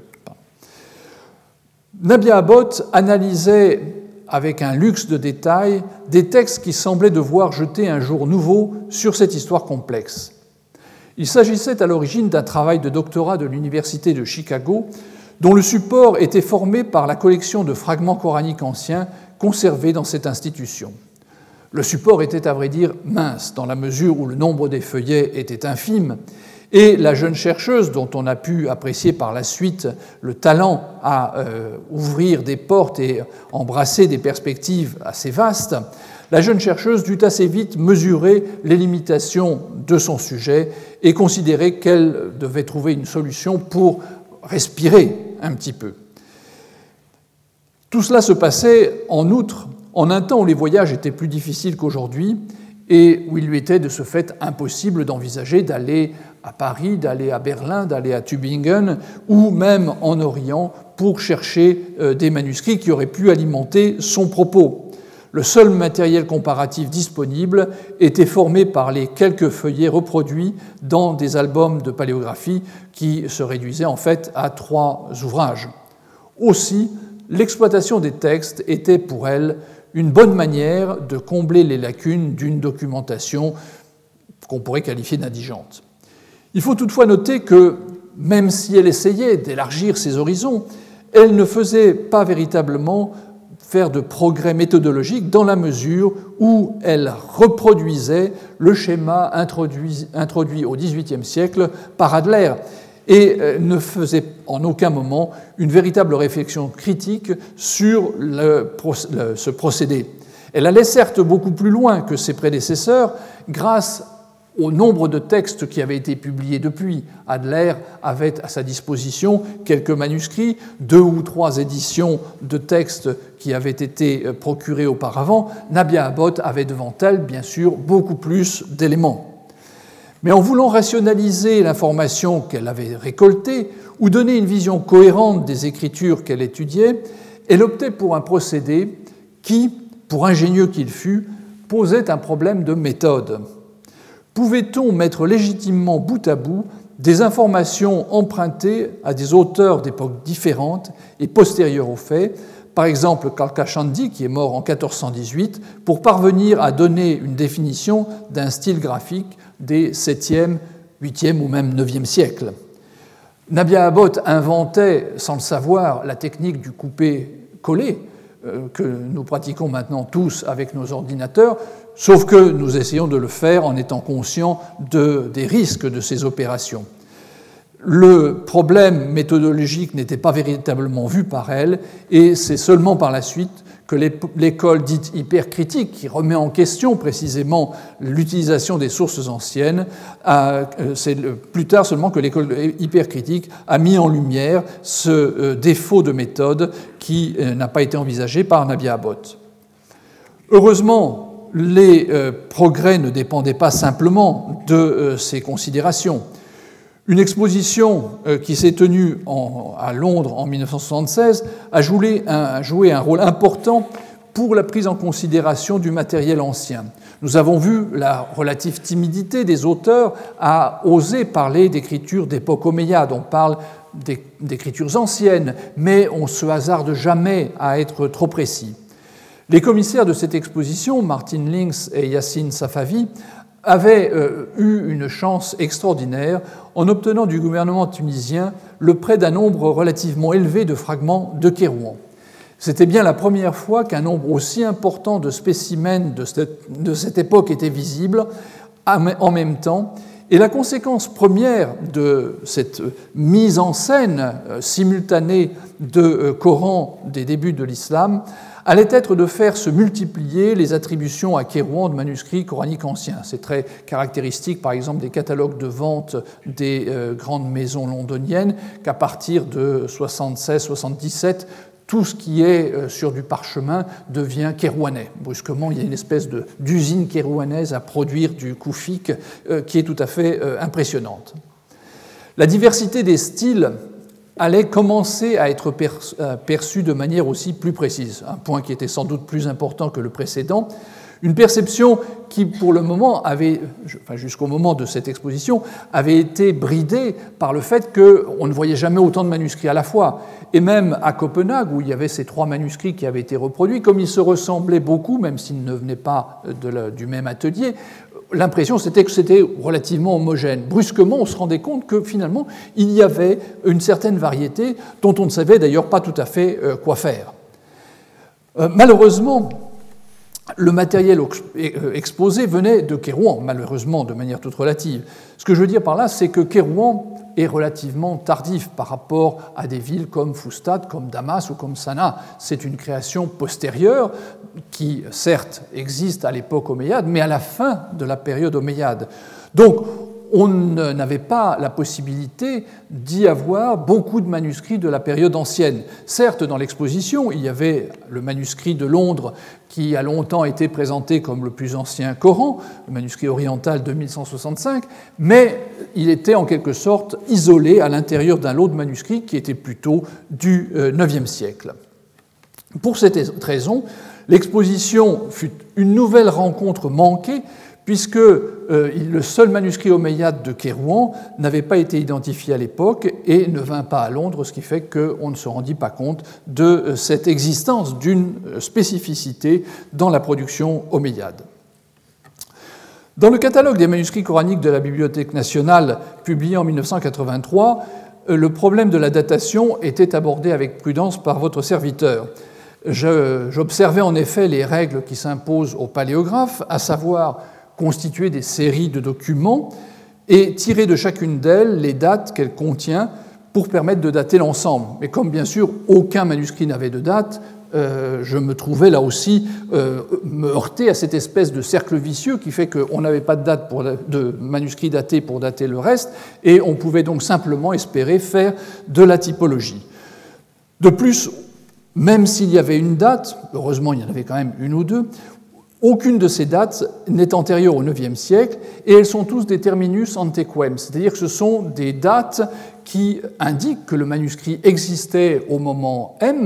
Speaker 1: Nabih Abbott analysait avec un luxe de détails des textes qui semblaient devoir jeter un jour nouveau sur cette histoire complexe. Il s'agissait à l'origine d'un travail de doctorat de l'Université de Chicago dont le support était formé par la collection de fragments coraniques anciens conservés dans cette institution. Le support était à vrai dire mince dans la mesure où le nombre des feuillets était infime et la jeune chercheuse dont on a pu apprécier par la suite le talent à euh, ouvrir des portes et embrasser des perspectives assez vastes, la jeune chercheuse dut assez vite mesurer les limitations de son sujet et considérer qu'elle devait trouver une solution pour respirer un petit peu. Tout cela se passait, en outre, en un temps où les voyages étaient plus difficiles qu'aujourd'hui et où il lui était de ce fait impossible d'envisager d'aller à Paris, d'aller à Berlin, d'aller à Tübingen ou même en Orient pour chercher des manuscrits qui auraient pu alimenter son propos. Le seul matériel comparatif disponible était formé par les quelques feuillets reproduits dans des albums de paléographie qui se réduisaient en fait à trois ouvrages. Aussi, l'exploitation des textes était pour elle une bonne manière de combler les lacunes d'une documentation qu'on pourrait qualifier d'indigente. Il faut toutefois noter que, même si elle essayait d'élargir ses horizons, elle ne faisait pas véritablement faire de progrès méthodologiques dans la mesure où elle reproduisait le schéma introduit, introduit au dix-huitième siècle par Adler et ne faisait en aucun moment une véritable réflexion critique sur le, le, ce procédé. Elle allait certes beaucoup plus loin que ses prédécesseurs grâce au nombre de textes qui avaient été publiés depuis. Adler avait à sa disposition quelques manuscrits, deux ou trois éditions de textes qui avaient été procurés auparavant. Nabih Abbott avait devant elle, bien sûr, beaucoup plus d'éléments. Mais en voulant rationaliser l'information qu'elle avait récoltée ou donner une vision cohérente des écritures qu'elle étudiait, elle optait pour un procédé qui, pour ingénieux qu'il fût, posait un problème de méthode. Pouvait-on mettre légitimement bout à bout des informations empruntées à des auteurs d'époques différentes et postérieures aux faits, par exemple Karlkashandi, qui est mort en quatorze cent dix-huit, pour parvenir à donner une définition d'un style graphique des septième, huitième ou même neuvième siècles. Nabiha-Abbott inventait, sans le savoir, la technique du coupé-collé, euh, que nous pratiquons maintenant tous avec nos ordinateurs, sauf que nous essayons de le faire en étant conscients de, des risques de ces opérations. Le problème méthodologique n'était pas véritablement vu par elle, et c'est seulement par la suite que l'école dite hypercritique, qui remet en question précisément l'utilisation des sources anciennes, a, c'est plus tard seulement que l'école hypercritique a mis en lumière ce défaut de méthode qui n'a pas été envisagé par Nabiha-Abbott. Heureusement, les progrès ne dépendaient pas simplement de ces considérations. Une exposition qui s'est tenue en, à Londres en mille neuf cent soixante-seize a joué, un, a joué un rôle important pour la prise en considération du matériel ancien. Nous avons vu la relative timidité des auteurs à oser parler d'écriture d'époque omeyyade. On parle d'écritures anciennes, mais on ne se hasarde jamais à être trop précis. Les commissaires de cette exposition, Martin Links et Yassine Safavi, avaient euh, eu une chance extraordinaire en obtenant du gouvernement tunisien le prêt d'un nombre relativement élevé de fragments de Kérouan. C'était bien la première fois qu'un nombre aussi important de spécimens de cette, de cette époque était visible en même temps, et la conséquence première de cette mise en scène euh, simultanée de euh, Coran des débuts de l'islam allait être de faire se multiplier les attributions à Kérouan de manuscrits coraniques anciens. C'est très caractéristique, par exemple, des catalogues de vente des euh, grandes maisons londoniennes, qu'à partir de soixante-seize soixante-dix-sept, tout ce qui est euh, sur du parchemin devient kérouanais. Brusquement, il y a une espèce de, d'usine kérouanaise à produire du koufik euh, qui est tout à fait euh, impressionnante. La diversité des styles allait commencer à être perçue de manière aussi plus précise, un point qui était sans doute plus important que le précédent, une perception qui, pour le moment, avait, enfin, jusqu'au moment de cette exposition, avait été bridée par le fait qu'on ne voyait jamais autant de manuscrits à la fois. Et même à Copenhague, où il y avait ces trois manuscrits qui avaient été reproduits, comme ils se ressemblaient beaucoup, même s'ils ne venaient pas de la, du même atelier, l'impression c'était que c'était relativement homogène. Brusquement, on se rendait compte que finalement, il y avait une certaine variété dont on ne savait d'ailleurs pas tout à fait quoi faire. Malheureusement, le matériel exposé venait de Kérouan, malheureusement, de manière toute relative. Ce que je veux dire par là, c'est que Kérouan est relativement tardif par rapport à des villes comme Foustad, comme Damas ou comme Sanaa. C'est une création postérieure qui, certes, existe à l'époque omeyyade, mais à la fin de la période omeyyade. Donc, on n'avait pas la possibilité d'y avoir beaucoup de manuscrits de la période ancienne. Certes, dans l'exposition, il y avait le manuscrit de Londres qui a longtemps été présenté comme le plus ancien Coran, le manuscrit oriental de mille cent soixante-cinq, mais il était en quelque sorte isolé à l'intérieur d'un lot de manuscrits qui était plutôt du neuvième siècle. Pour cette raison, l'exposition fut une nouvelle rencontre manquée, puisque euh, le seul manuscrit omeyyade de Kérouan n'avait pas été identifié à l'époque et ne vint pas à Londres, ce qui fait qu'on ne se rendit pas compte de cette existence d'une spécificité dans la production omeyyade. Dans le catalogue des manuscrits coraniques de la Bibliothèque nationale, publié en mille neuf cent quatre-vingt-trois, le problème de la datation était abordé avec prudence par votre serviteur. Je, j'observais en effet les règles qui s'imposent aux paléographes, à savoir constituer des séries de documents et tirer de chacune d'elles les dates qu'elle contient pour permettre de dater l'ensemble. Mais comme bien sûr aucun manuscrit n'avait de date, euh, je me trouvais là aussi euh, me heurter à cette espèce de cercle vicieux qui fait qu'on n'avait pas de date pour, de manuscrits datés pour dater le reste, et on pouvait donc simplement espérer faire de la typologie. De plus, même s'il y avait une date, heureusement il y en avait quand même une ou deux, aucune de ces dates n'est antérieure au neuvième siècle et elles sont tous des terminus antequem, c'est-à-dire que ce sont des dates qui indiquent que le manuscrit existait au moment M,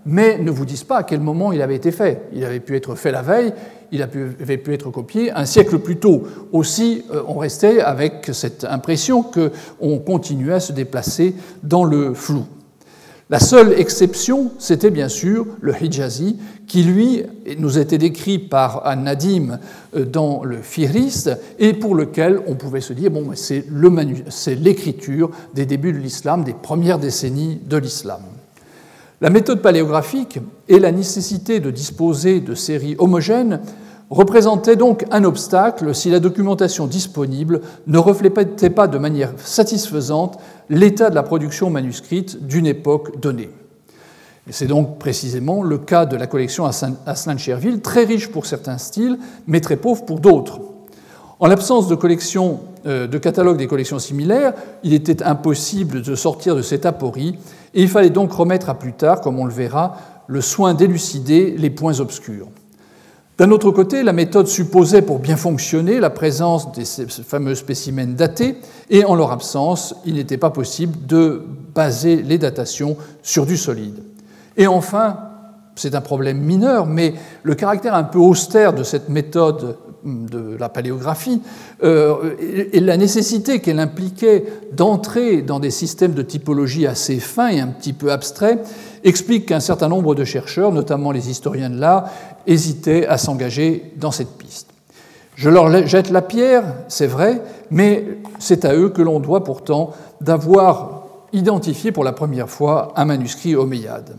Speaker 1: mais ne vous disent pas à quel moment il avait été fait. Il avait pu être fait la veille, il avait pu être copié un siècle plus tôt. Aussi, on restait avec cette impression qu'on continuait à se déplacer dans le flou. La seule exception, c'était bien sûr le Hijazi, qui lui nous était décrit par An-Nadim dans le Fihrist, et pour lequel on pouvait se dire, bon, c'est, le manu- c'est l'écriture des débuts de l'islam, des premières décennies de l'islam. La méthode paléographique et la nécessité de disposer de séries homogènes représentaient donc un obstacle si la documentation disponible ne reflétait pas de manière satisfaisante l'état de la production manuscrite d'une époque donnée. Et c'est donc précisément le cas de la collection Aslan-Chervil, très riche pour certains styles, mais très pauvre pour d'autres. En l'absence de, collection, euh, de catalogue des collections similaires, il était impossible de sortir de cette aporie, et il fallait donc remettre à plus tard, comme on le verra, le soin d'élucider les points obscurs. D'un autre côté, la méthode supposait pour bien fonctionner la présence des fameux spécimens datés, et en leur absence, il n'était pas possible de baser les datations sur du solide. Et enfin, c'est un problème mineur, mais le caractère un peu austère de cette méthode de la paléographie euh, et la nécessité qu'elle impliquait d'entrer dans des systèmes de typologie assez fins et un petit peu abstraits explique qu'un certain nombre de chercheurs, notamment les historiens de l'art, hésitaient à s'engager dans cette piste. Je leur jette la pierre, c'est vrai, mais c'est à eux que l'on doit pourtant d'avoir identifié pour la première fois un manuscrit omeyyade.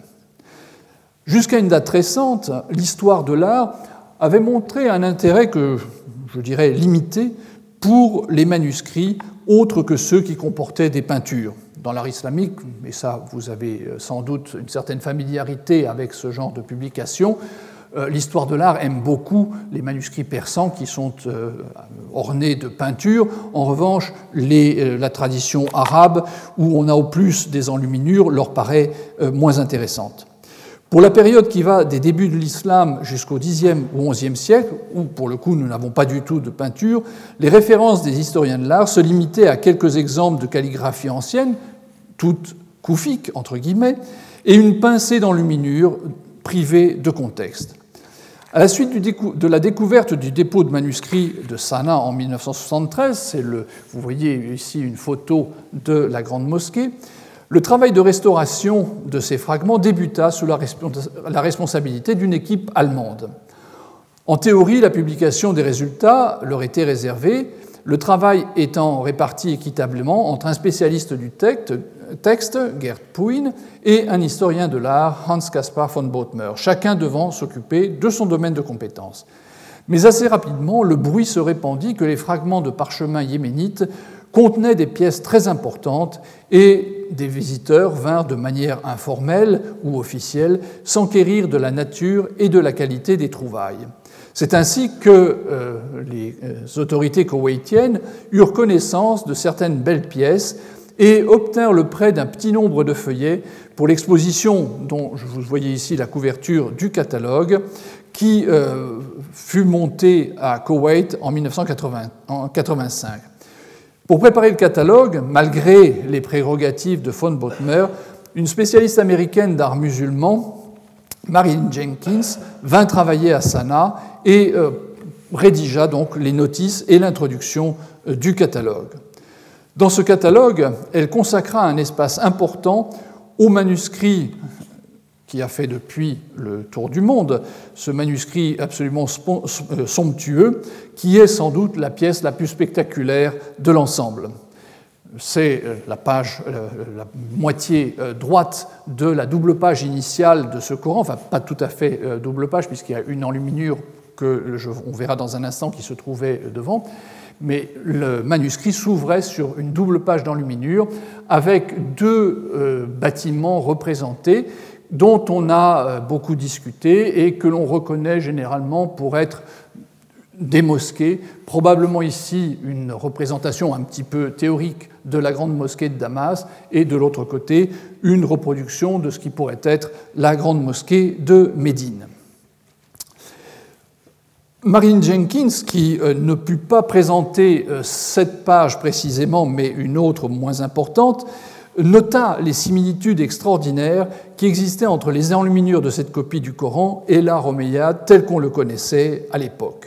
Speaker 1: Jusqu'à une date récente, l'histoire de l'art avait montré un intérêt que je dirais limité pour les manuscrits autres que ceux qui comportaient des peintures. Dans l'art islamique, et ça vous avez sans doute une certaine familiarité avec ce genre de publication, l'histoire de l'art aime beaucoup les manuscrits persans qui sont ornés de peintures. En revanche, les, la tradition arabe, où on a au plus des enluminures, leur paraît moins intéressante. Pour la période qui va des débuts de l'islam jusqu'au dixième ou onzième siècle, où pour le coup nous n'avons pas du tout de peinture, les références des historiens de l'art se limitaient à quelques exemples de calligraphie ancienne, toutes koufiques entre guillemets, et une pincée d'enluminure privée de contexte. À la suite du décou- de la découverte du dépôt de manuscrits de Sanaa en mille neuf cent soixante-treize, c'est le, vous voyez ici une photo de la Grande Mosquée, le travail de restauration de ces fragments débuta sous la, respons- la responsabilité d'une équipe allemande. En théorie, la publication des résultats leur était réservée, le travail étant réparti équitablement entre un spécialiste du texte, texte Gerd Puin, et un historien de l'art, Hans Caspar von Bothmer, chacun devant s'occuper de son domaine de compétence. Mais assez rapidement, le bruit se répandit que les fragments de parchemin yéménites contenaient des pièces très importantes et des visiteurs vinrent de manière informelle ou officielle s'enquérir de la nature et de la qualité des trouvailles. C'est ainsi que euh, les autorités koweïtiennes eurent connaissance de certaines belles pièces et obtinrent le prêt d'un petit nombre de feuillets pour l'exposition dont vous voyez ici la couverture du catalogue qui euh, fut montée à Koweït en mille neuf cent quatre-vingt-cinq. Pour préparer le catalogue, malgré les prérogatives de von Bothmer, une spécialiste américaine d'art musulman, Marilyn Jenkins, vint travailler à Sanaa et euh, rédigea donc les notices et l'introduction euh, du catalogue. Dans ce catalogue, elle consacra un espace important au manuscrit qui a fait depuis le tour du monde, ce manuscrit absolument somptueux, qui est sans doute la pièce la plus spectaculaire de l'ensemble. C'est la page, la moitié droite de la double page initiale de ce Coran, enfin pas tout à fait double page, puisqu'il y a une enluminure que je, on verra dans un instant qui se trouvait devant, mais le manuscrit s'ouvrait sur une double page d'enluminure avec deux euh, bâtiments représentés dont on a beaucoup discuté et que l'on reconnaît généralement pour être des mosquées, probablement ici une représentation un petit peu théorique de la grande mosquée de Damas et de l'autre côté une reproduction de ce qui pourrait être la grande mosquée de Médine. Marilyn Jenkins, qui ne put pas présenter cette page précisément, mais une autre moins importante, nota les similitudes extraordinaires qui existaient entre les enluminures de cette copie du Coran et l'art omeyyade tel qu'on le connaissait à l'époque.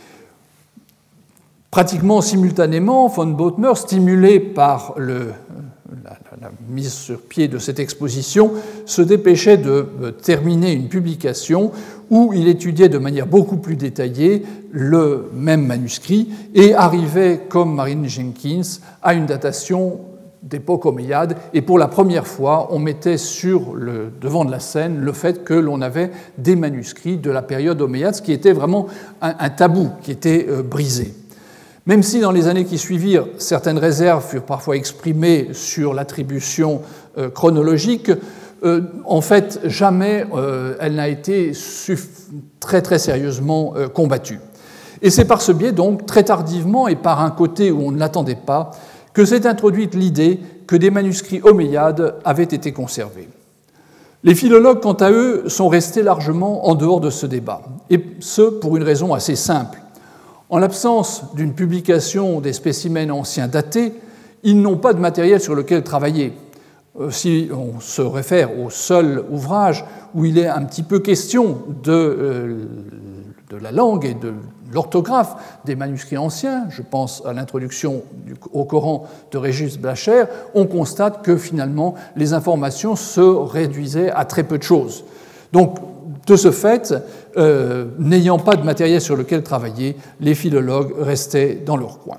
Speaker 1: Pratiquement simultanément, von Bothmer, stimulé par le, la, la mise sur pied de cette exposition, se dépêchait de terminer une publication où il étudiait de manière beaucoup plus détaillée le même manuscrit et arrivait, comme Marine Jenkins, à une datation d'époque omeyyade. Et pour la première fois, on mettait sur le devant de la scène le fait que l'on avait des manuscrits de la période omeyyade, ce qui était vraiment un, un tabou qui était euh, brisé. Même si dans les années qui suivirent, certaines réserves furent parfois exprimées sur l'attribution euh, chronologique, euh, en fait, jamais euh, elle n'a été très très sérieusement euh, combattue. Et c'est par ce biais, donc, très tardivement et par un côté où on ne l'attendait pas, que s'est introduite l'idée que des manuscrits omeyyades avaient été conservés. Les philologues, quant à eux, sont restés largement en dehors de ce débat, et ce pour une raison assez simple. En l'absence d'une publication des spécimens anciens datés, ils n'ont pas de matériel sur lequel travailler. Si on se réfère au seul ouvrage où il est un petit peu question de, de la langue et de l'orthographe des manuscrits anciens, je pense à l'introduction au Coran de Régis Blacher, on constate que finalement les informations se réduisaient à très peu de choses. Donc, de ce fait, euh, n'ayant pas de matériel sur lequel travailler, les philologues restaient dans leur coin.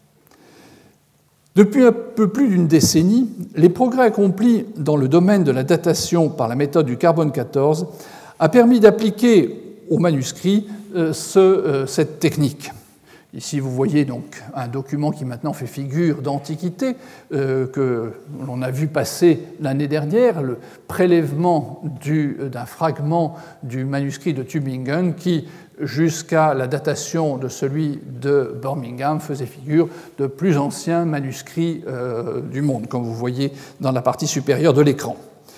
Speaker 1: Depuis un peu plus d'une décennie, les progrès accomplis dans le domaine de la datation par la méthode du carbone quatorze a permis d'appliquer aux manuscrits euh, ce, euh, cette technique. Ici, vous voyez donc un document qui maintenant fait figure d'antiquité, euh, que l'on a vu passer l'année dernière, le prélèvement du, d'un fragment du manuscrit de Tübingen qui, jusqu'à la datation de celui de Birmingham, faisait figure de plus anciens manuscrits euh, du monde, comme vous voyez dans la partie supérieure de l'écran.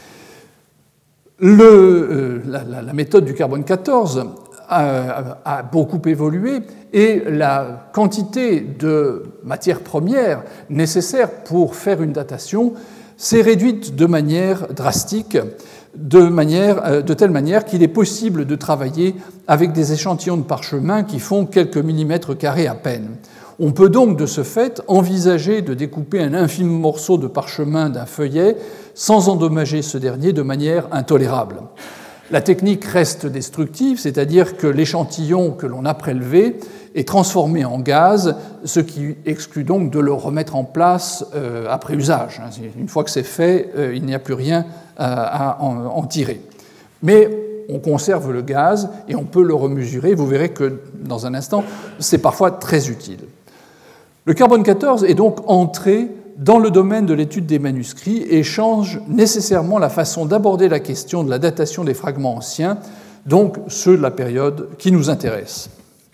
Speaker 1: Le, euh, la, la, la méthode du carbone quatorze a, a beaucoup évolué et la quantité de matières premières nécessaires pour faire une datation s'est réduite de manière drastique, de, manière, de telle manière qu'il est possible de travailler avec des échantillons de parchemin qui font quelques millimètres carrés à peine. On peut donc, de ce fait, envisager de découper un infime morceau de parchemin d'un feuillet sans endommager ce dernier de manière intolérable. La technique reste destructive, c'est-à-dire que l'échantillon que l'on a prélevé est transformé en gaz, ce qui exclut donc de le remettre en place euh, après usage. Une fois que c'est fait, euh, il n'y a plus rien à, à en, en tirer. Mais on conserve le gaz et on peut le remesurer. Vous verrez que dans un instant, c'est parfois très utile. Le carbone quatorze est donc entré dans le domaine de l'étude des manuscrits et change nécessairement la façon d'aborder la question de la datation des fragments anciens, donc ceux de la période qui nous intéresse.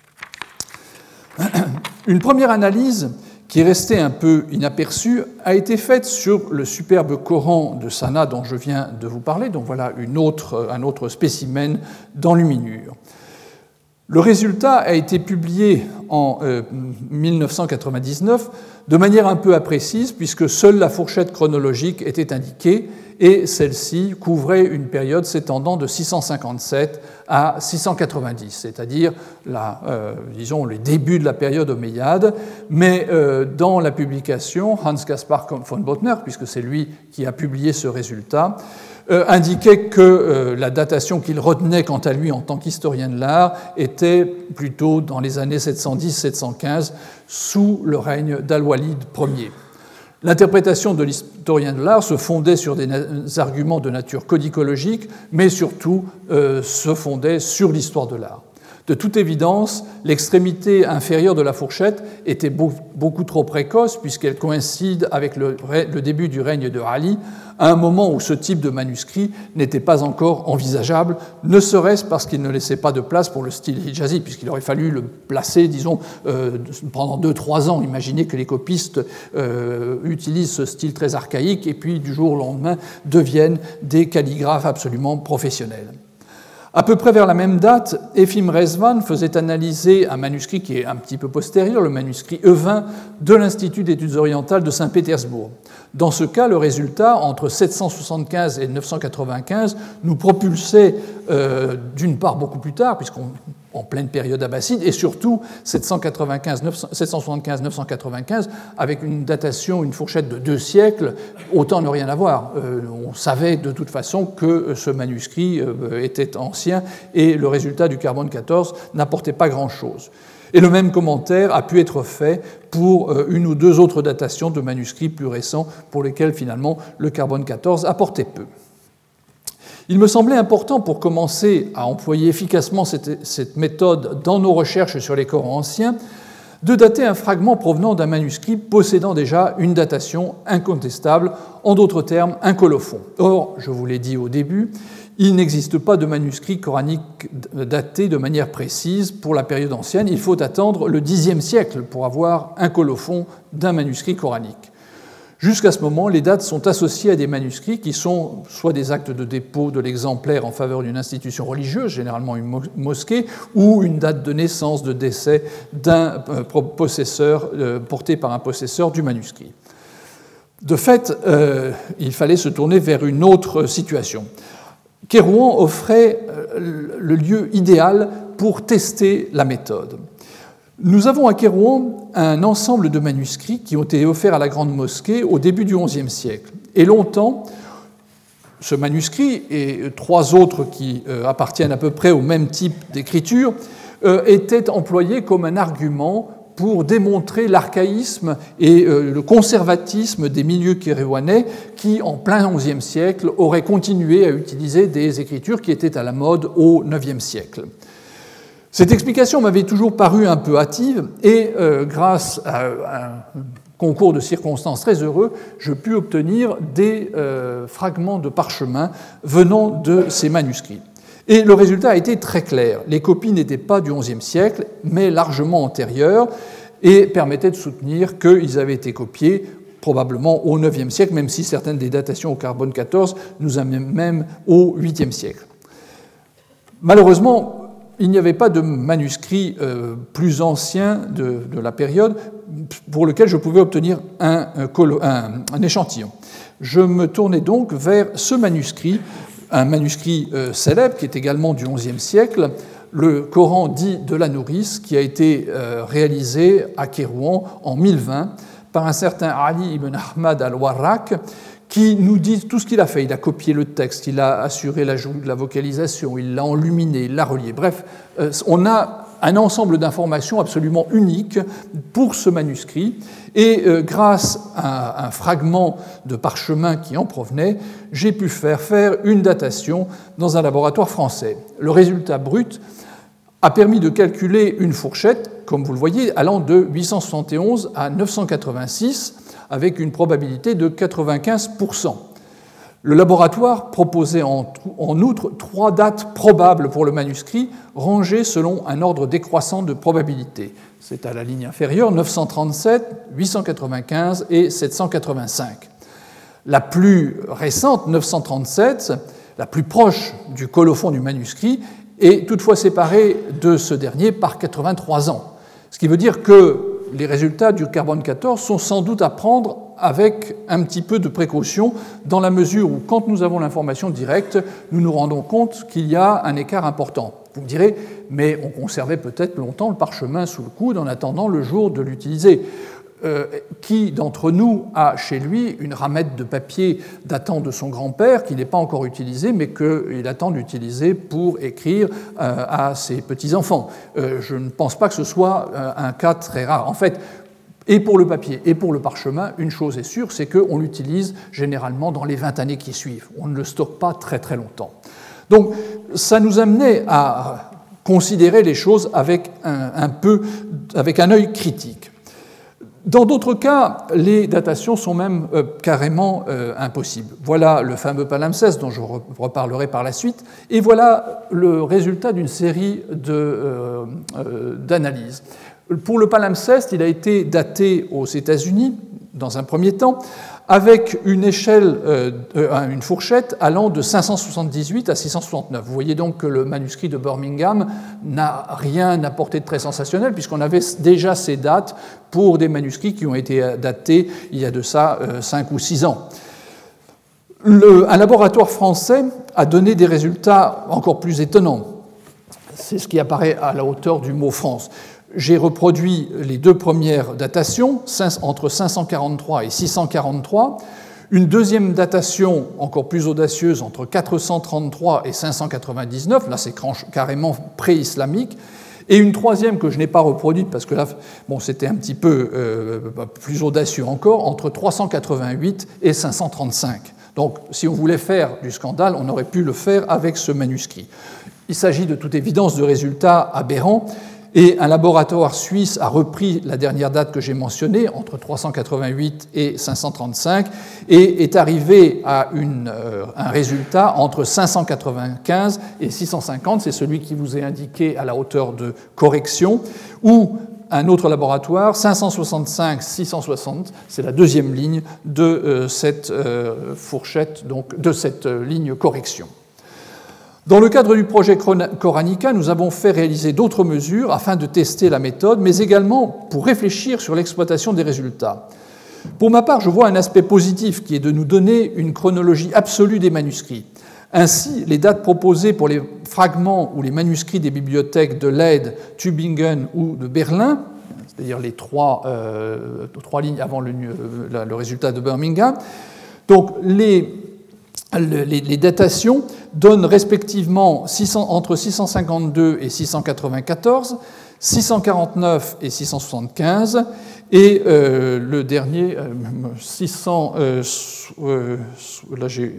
Speaker 1: Une première analyse, qui est restée un peu inaperçue, a été faite sur le superbe Coran de Sanaa dont je viens de vous parler, donc voilà une autre, un autre spécimen d'enluminure. Le résultat a été publié en euh, mille neuf cent quatre-vingt-dix-neuf de manière un peu imprécise, puisque seule la fourchette chronologique était indiquée, et celle-ci couvrait une période s'étendant de six cent cinquante-sept à six cent quatre-vingt-dix, c'est-à-dire la, euh, disons, les débuts de la période omeyyade. Mais euh, dans la publication, Hans Caspar von Bothmer, puisque c'est lui qui a publié ce résultat, Euh, indiquait que euh, la datation qu'il retenait quant à lui en tant qu'historien de l'art était plutôt dans les années sept cent dix sept cent quinze, sous le règne d'Al-Walid Ier. L'interprétation de l'historien de l'art se fondait sur des arguments de nature codicologique, mais surtout euh, se fondait sur l'histoire de l'art. De toute évidence, l'extrémité inférieure de la fourchette était beaucoup trop précoce, puisqu'elle coïncide avec le, le début du règne de Ali, à un moment où ce type de manuscrit n'était pas encore envisageable, ne serait-ce parce qu'il ne laissait pas de place pour le style hijazi, puisqu'il aurait fallu le placer, disons, euh, pendant deux trois ans. Imaginez que les copistes euh, utilisent ce style très archaïque et puis du jour au lendemain deviennent des calligraphes absolument professionnels. À peu près vers la même date, Efim Rezvan faisait analyser un manuscrit qui est un petit peu postérieur, le manuscrit E vingt de l'Institut d'études orientales de Saint-Pétersbourg. Dans ce cas, le résultat, entre sept cent soixante-quinze et neuf cent quatre-vingt-quinze, nous propulsait euh, d'une part beaucoup plus tard, puisqu'on en pleine période abbasside, et surtout sept cent soixante-quinze neuf cent quatre-vingt-quinze, avec une datation, une fourchette de deux siècles, autant ne rien avoir. Euh, on savait de toute façon que ce manuscrit euh, était ancien, et le résultat du carbone quatorze n'apportait pas grand-chose. Et le même commentaire a pu être fait pour une ou deux autres datations de manuscrits plus récents pour lesquels finalement le carbone quatorze apportait peu. Il me semblait important pour commencer à employer efficacement cette, cette méthode dans nos recherches sur les Corans anciens de dater un fragment provenant d'un manuscrit possédant déjà une datation incontestable, en d'autres termes un colophon. Or, je vous l'ai dit au début, il n'existe pas de manuscrit coranique daté de manière précise pour la période ancienne. Il faut attendre le dixième siècle pour avoir un colophon d'un manuscrit coranique. Jusqu'à ce moment, les dates sont associées à des manuscrits qui sont soit des actes de dépôt de l'exemplaire en faveur d'une institution religieuse, généralement une mosquée, ou une date de naissance, de décès d'un possesseur, porté par un possesseur du manuscrit. De fait, euh, il fallait se tourner vers une autre situation. Kérouan offrait le lieu idéal pour tester la méthode. Nous avons à Kérouan un ensemble de manuscrits qui ont été offerts à la Grande Mosquée au début du onzième siècle. Et longtemps, ce manuscrit et trois autres qui appartiennent à peu près au même type d'écriture étaient employés comme un argument pour démontrer l'archaïsme et le conservatisme des milieux kérouanais qui, en plein onzième siècle, auraient continué à utiliser des écritures qui étaient à la mode au neuvième siècle. Cette explication m'avait toujours paru un peu hâtive et, euh, grâce à un concours de circonstances très heureux, je pus obtenir des euh, fragments de parchemin venant de ces manuscrits. Et le résultat a été très clair. Les copies n'étaient pas du onzième siècle, mais largement antérieures, et permettaient de soutenir qu'ils avaient été copiés probablement au neuvième siècle, même si certaines des datations au carbone quatorze nous amènent même au huitième siècle. Malheureusement, il n'y avait pas de manuscrit euh, plus ancien de, de la période pour lequel je pouvais obtenir un, un, un échantillon. Je me tournais donc vers ce manuscrit, un manuscrit euh, célèbre qui est également du onzième siècle, le Coran dit de la nourrice, qui a été euh, réalisé à Kérouan en mille vingt par un certain Ali ibn Ahmad al-Warraq, qui nous dit tout ce qu'il a fait. Il a copié le texte, il a assuré l'ajout de la vocalisation, il l'a enluminé, il l'a relié. Bref, on a un ensemble d'informations absolument unique pour ce manuscrit. Et grâce à un fragment de parchemin qui en provenait, j'ai pu faire faire une datation dans un laboratoire français. Le résultat brut a permis de calculer une fourchette, comme vous le voyez, allant de huit cent soixante et onze à neuf cent quatre-vingt-six, avec une probabilité de quatre-vingt-quinze pour cent. Le laboratoire proposait en, en outre trois dates probables pour le manuscrit, rangées selon un ordre décroissant de probabilité. C'est à la ligne inférieure, neuf cent trente-sept, huit cent quatre-vingt-quinze et sept cent quatre-vingt-cinq. La plus récente, neuf cent trente-sept, la plus proche du colophon du manuscrit, est toutefois séparée de ce dernier par quatre-vingt-trois ans. Ce qui veut dire que les résultats du carbone quatorze sont sans doute à prendre avec un petit peu de précaution, dans la mesure où, quand nous avons l'information directe, nous nous rendons compte qu'il y a un écart important. Vous me direz, mais on conservait peut-être longtemps le parchemin sous le coude en attendant le jour de l'utiliser. Euh, qui d'entre nous a chez lui une ramette de papier datant de son grand-père qui n'est pas encore utilisée, mais qu'il attend d'utiliser pour écrire euh, à ses petits-enfants? euh, Je ne pense pas que ce soit euh, un cas très rare. En fait, et pour le papier et pour le parchemin, une chose est sûre, c'est qu'on l'utilise généralement dans les vingt années qui suivent. On ne le stocke pas très très longtemps. Donc ça nous amenait à considérer les choses avec un, un peu, avec un œil critique. Dans d'autres cas, les datations sont même euh, carrément euh, impossibles. Voilà le fameux palimpseste dont je reparlerai par la suite, et voilà le résultat d'une série de, euh, euh, d'analyses. Pour le palimpseste, il a été daté aux États-Unis dans un premier temps, avec une échelle, euh, une fourchette allant de cinq cent soixante-dix-huit à six cent soixante-neuf. Vous voyez donc que le manuscrit de Birmingham n'a rien apporté de très sensationnel, puisqu'on avait déjà ces dates pour des manuscrits qui ont été datés il y a de ça euh, cinq ou six ans. Le, un laboratoire français a donné des résultats encore plus étonnants. C'est ce qui apparaît à la hauteur du mot France. J'ai reproduit les deux premières datations, entre cinq cent quarante-trois et six cent quarante-trois, une deuxième datation encore plus audacieuse entre quatre cent trente-trois et cinq cent quatre-vingt-dix-neuf, là c'est carrément pré-islamique, et une troisième que je n'ai pas reproduite parce que là bon, c'était un petit peu euh, plus audacieux encore, entre trois cent quatre-vingt-huit et cinq cent trente-cinq. Donc si on voulait faire du scandale, on aurait pu le faire avec ce manuscrit. Il s'agit de toute évidence de résultats aberrants, et un laboratoire suisse a repris la dernière date que j'ai mentionnée, entre trois cent quatre-vingt-huit et cinq cent trente-cinq, et est arrivé à une, euh, un résultat entre cinq cent quatre-vingt-quinze et six cent cinquante, c'est celui qui vous est indiqué à la hauteur de correction, ou un autre laboratoire, cinq cent soixante-cinq à six cent soixante, c'est la deuxième ligne de euh, cette euh, fourchette, donc de cette euh, ligne correction. Dans le cadre du projet Coranica, nous avons fait réaliser d'autres mesures afin de tester la méthode, mais également pour réfléchir sur l'exploitation des résultats. Pour ma part, je vois un aspect positif qui est de nous donner une chronologie absolue des manuscrits. Ainsi, les dates proposées pour les fragments ou les manuscrits des bibliothèques de Leyde, Tübingen ou de Berlin, c'est-à-dire les trois, euh, trois lignes avant le, le, le résultat de Birmingham, donc les Les, les datations donnent respectivement six cents, entre six cent cinquante-deux et six cent quatre-vingt-quatorze, six cent quarante-neuf et six cent soixante-quinze, et euh, le dernier, euh, six cents, euh, euh, là j'ai...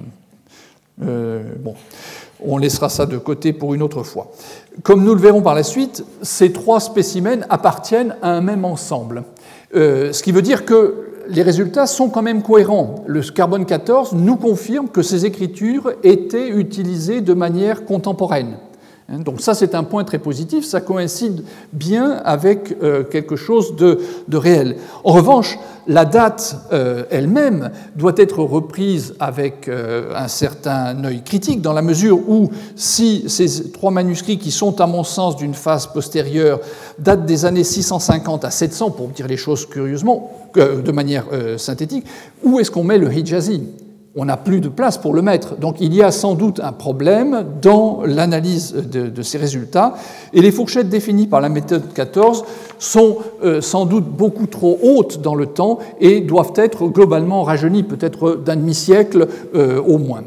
Speaker 1: Euh, euh, bon, on laissera ça de côté pour une autre fois. Comme nous le verrons par la suite, ces trois spécimens appartiennent à un même ensemble, euh, ce qui veut dire que les résultats sont quand même cohérents. Le carbone quatorze nous confirme que ces écritures étaient utilisées de manière contemporaine. Donc ça, c'est un point très positif, ça coïncide bien avec euh, quelque chose de, de réel. En revanche, la date euh, elle-même doit être reprise avec euh, un certain œil critique, dans la mesure où si ces trois manuscrits, qui sont à mon sens d'une phase postérieure, datent des années six cent cinquante à sept cents, pour dire les choses curieusement, euh, de manière euh, synthétique, où est-ce qu'on met le Hijazi ? On n'a plus de place pour le mettre. Donc il y a sans doute un problème dans l'analyse de, de ces résultats. Et les fourchettes définies par la méthode quatorze sont euh, sans doute beaucoup trop hautes dans le temps et doivent être globalement rajeunies, peut-être d'un demi-siècle euh, au moins.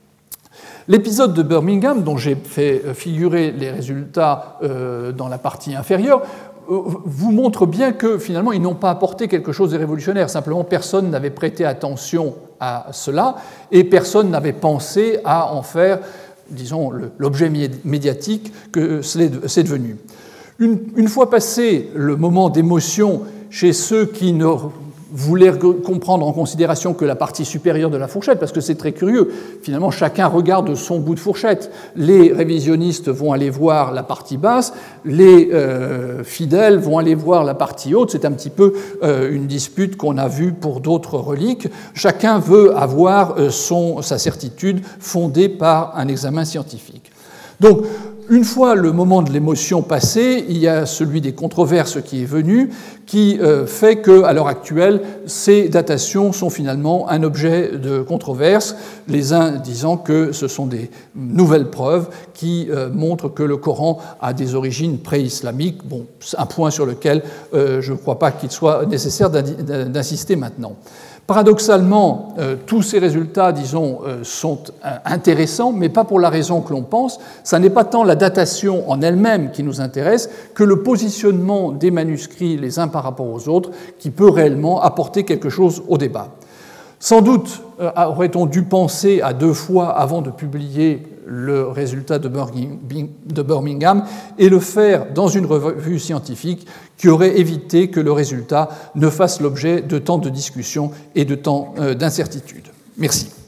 Speaker 1: L'épisode de Birmingham, dont j'ai fait figurer les résultats euh, dans la partie inférieure, vous montre bien que finalement ils n'ont pas apporté quelque chose de révolutionnaire, simplement personne n'avait prêté attention à cela et personne n'avait pensé à en faire, disons, l'objet médiatique que c'est devenu. Une, une fois passé le moment d'émotion chez ceux qui ne voulaient comprendre en considération que la partie supérieure de la fourchette, parce que c'est très curieux, finalement chacun regarde son bout de fourchette. Les révisionnistes vont aller voir la partie basse, les euh, fidèles vont aller voir la partie haute, c'est un petit peu euh, une dispute qu'on a vue pour d'autres reliques. Chacun veut avoir euh, son, sa certitude fondée par un examen scientifique. Donc, une fois le moment de l'émotion passé, il y a celui des controverses qui est venu, qui fait qu'à l'heure actuelle, ces datations sont finalement un objet de controverse, les uns disant que ce sont des nouvelles preuves qui montrent que le Coran a des origines pré-islamiques. Bon, un point sur lequel je ne crois pas qu'il soit nécessaire d'insister maintenant. Paradoxalement, euh, tous ces résultats, disons, euh, sont euh, intéressants, mais pas pour la raison que l'on pense. Ce n'est pas tant la datation en elle-même qui nous intéresse que le positionnement des manuscrits les uns par rapport aux autres qui peut réellement apporter quelque chose au débat. Sans doute euh, aurait-on dû penser à deux fois avant de publier le résultat de Birmingham et le faire dans une revue scientifique qui aurait évité que le résultat ne fasse l'objet de tant de discussions et de tant d'incertitudes. Merci.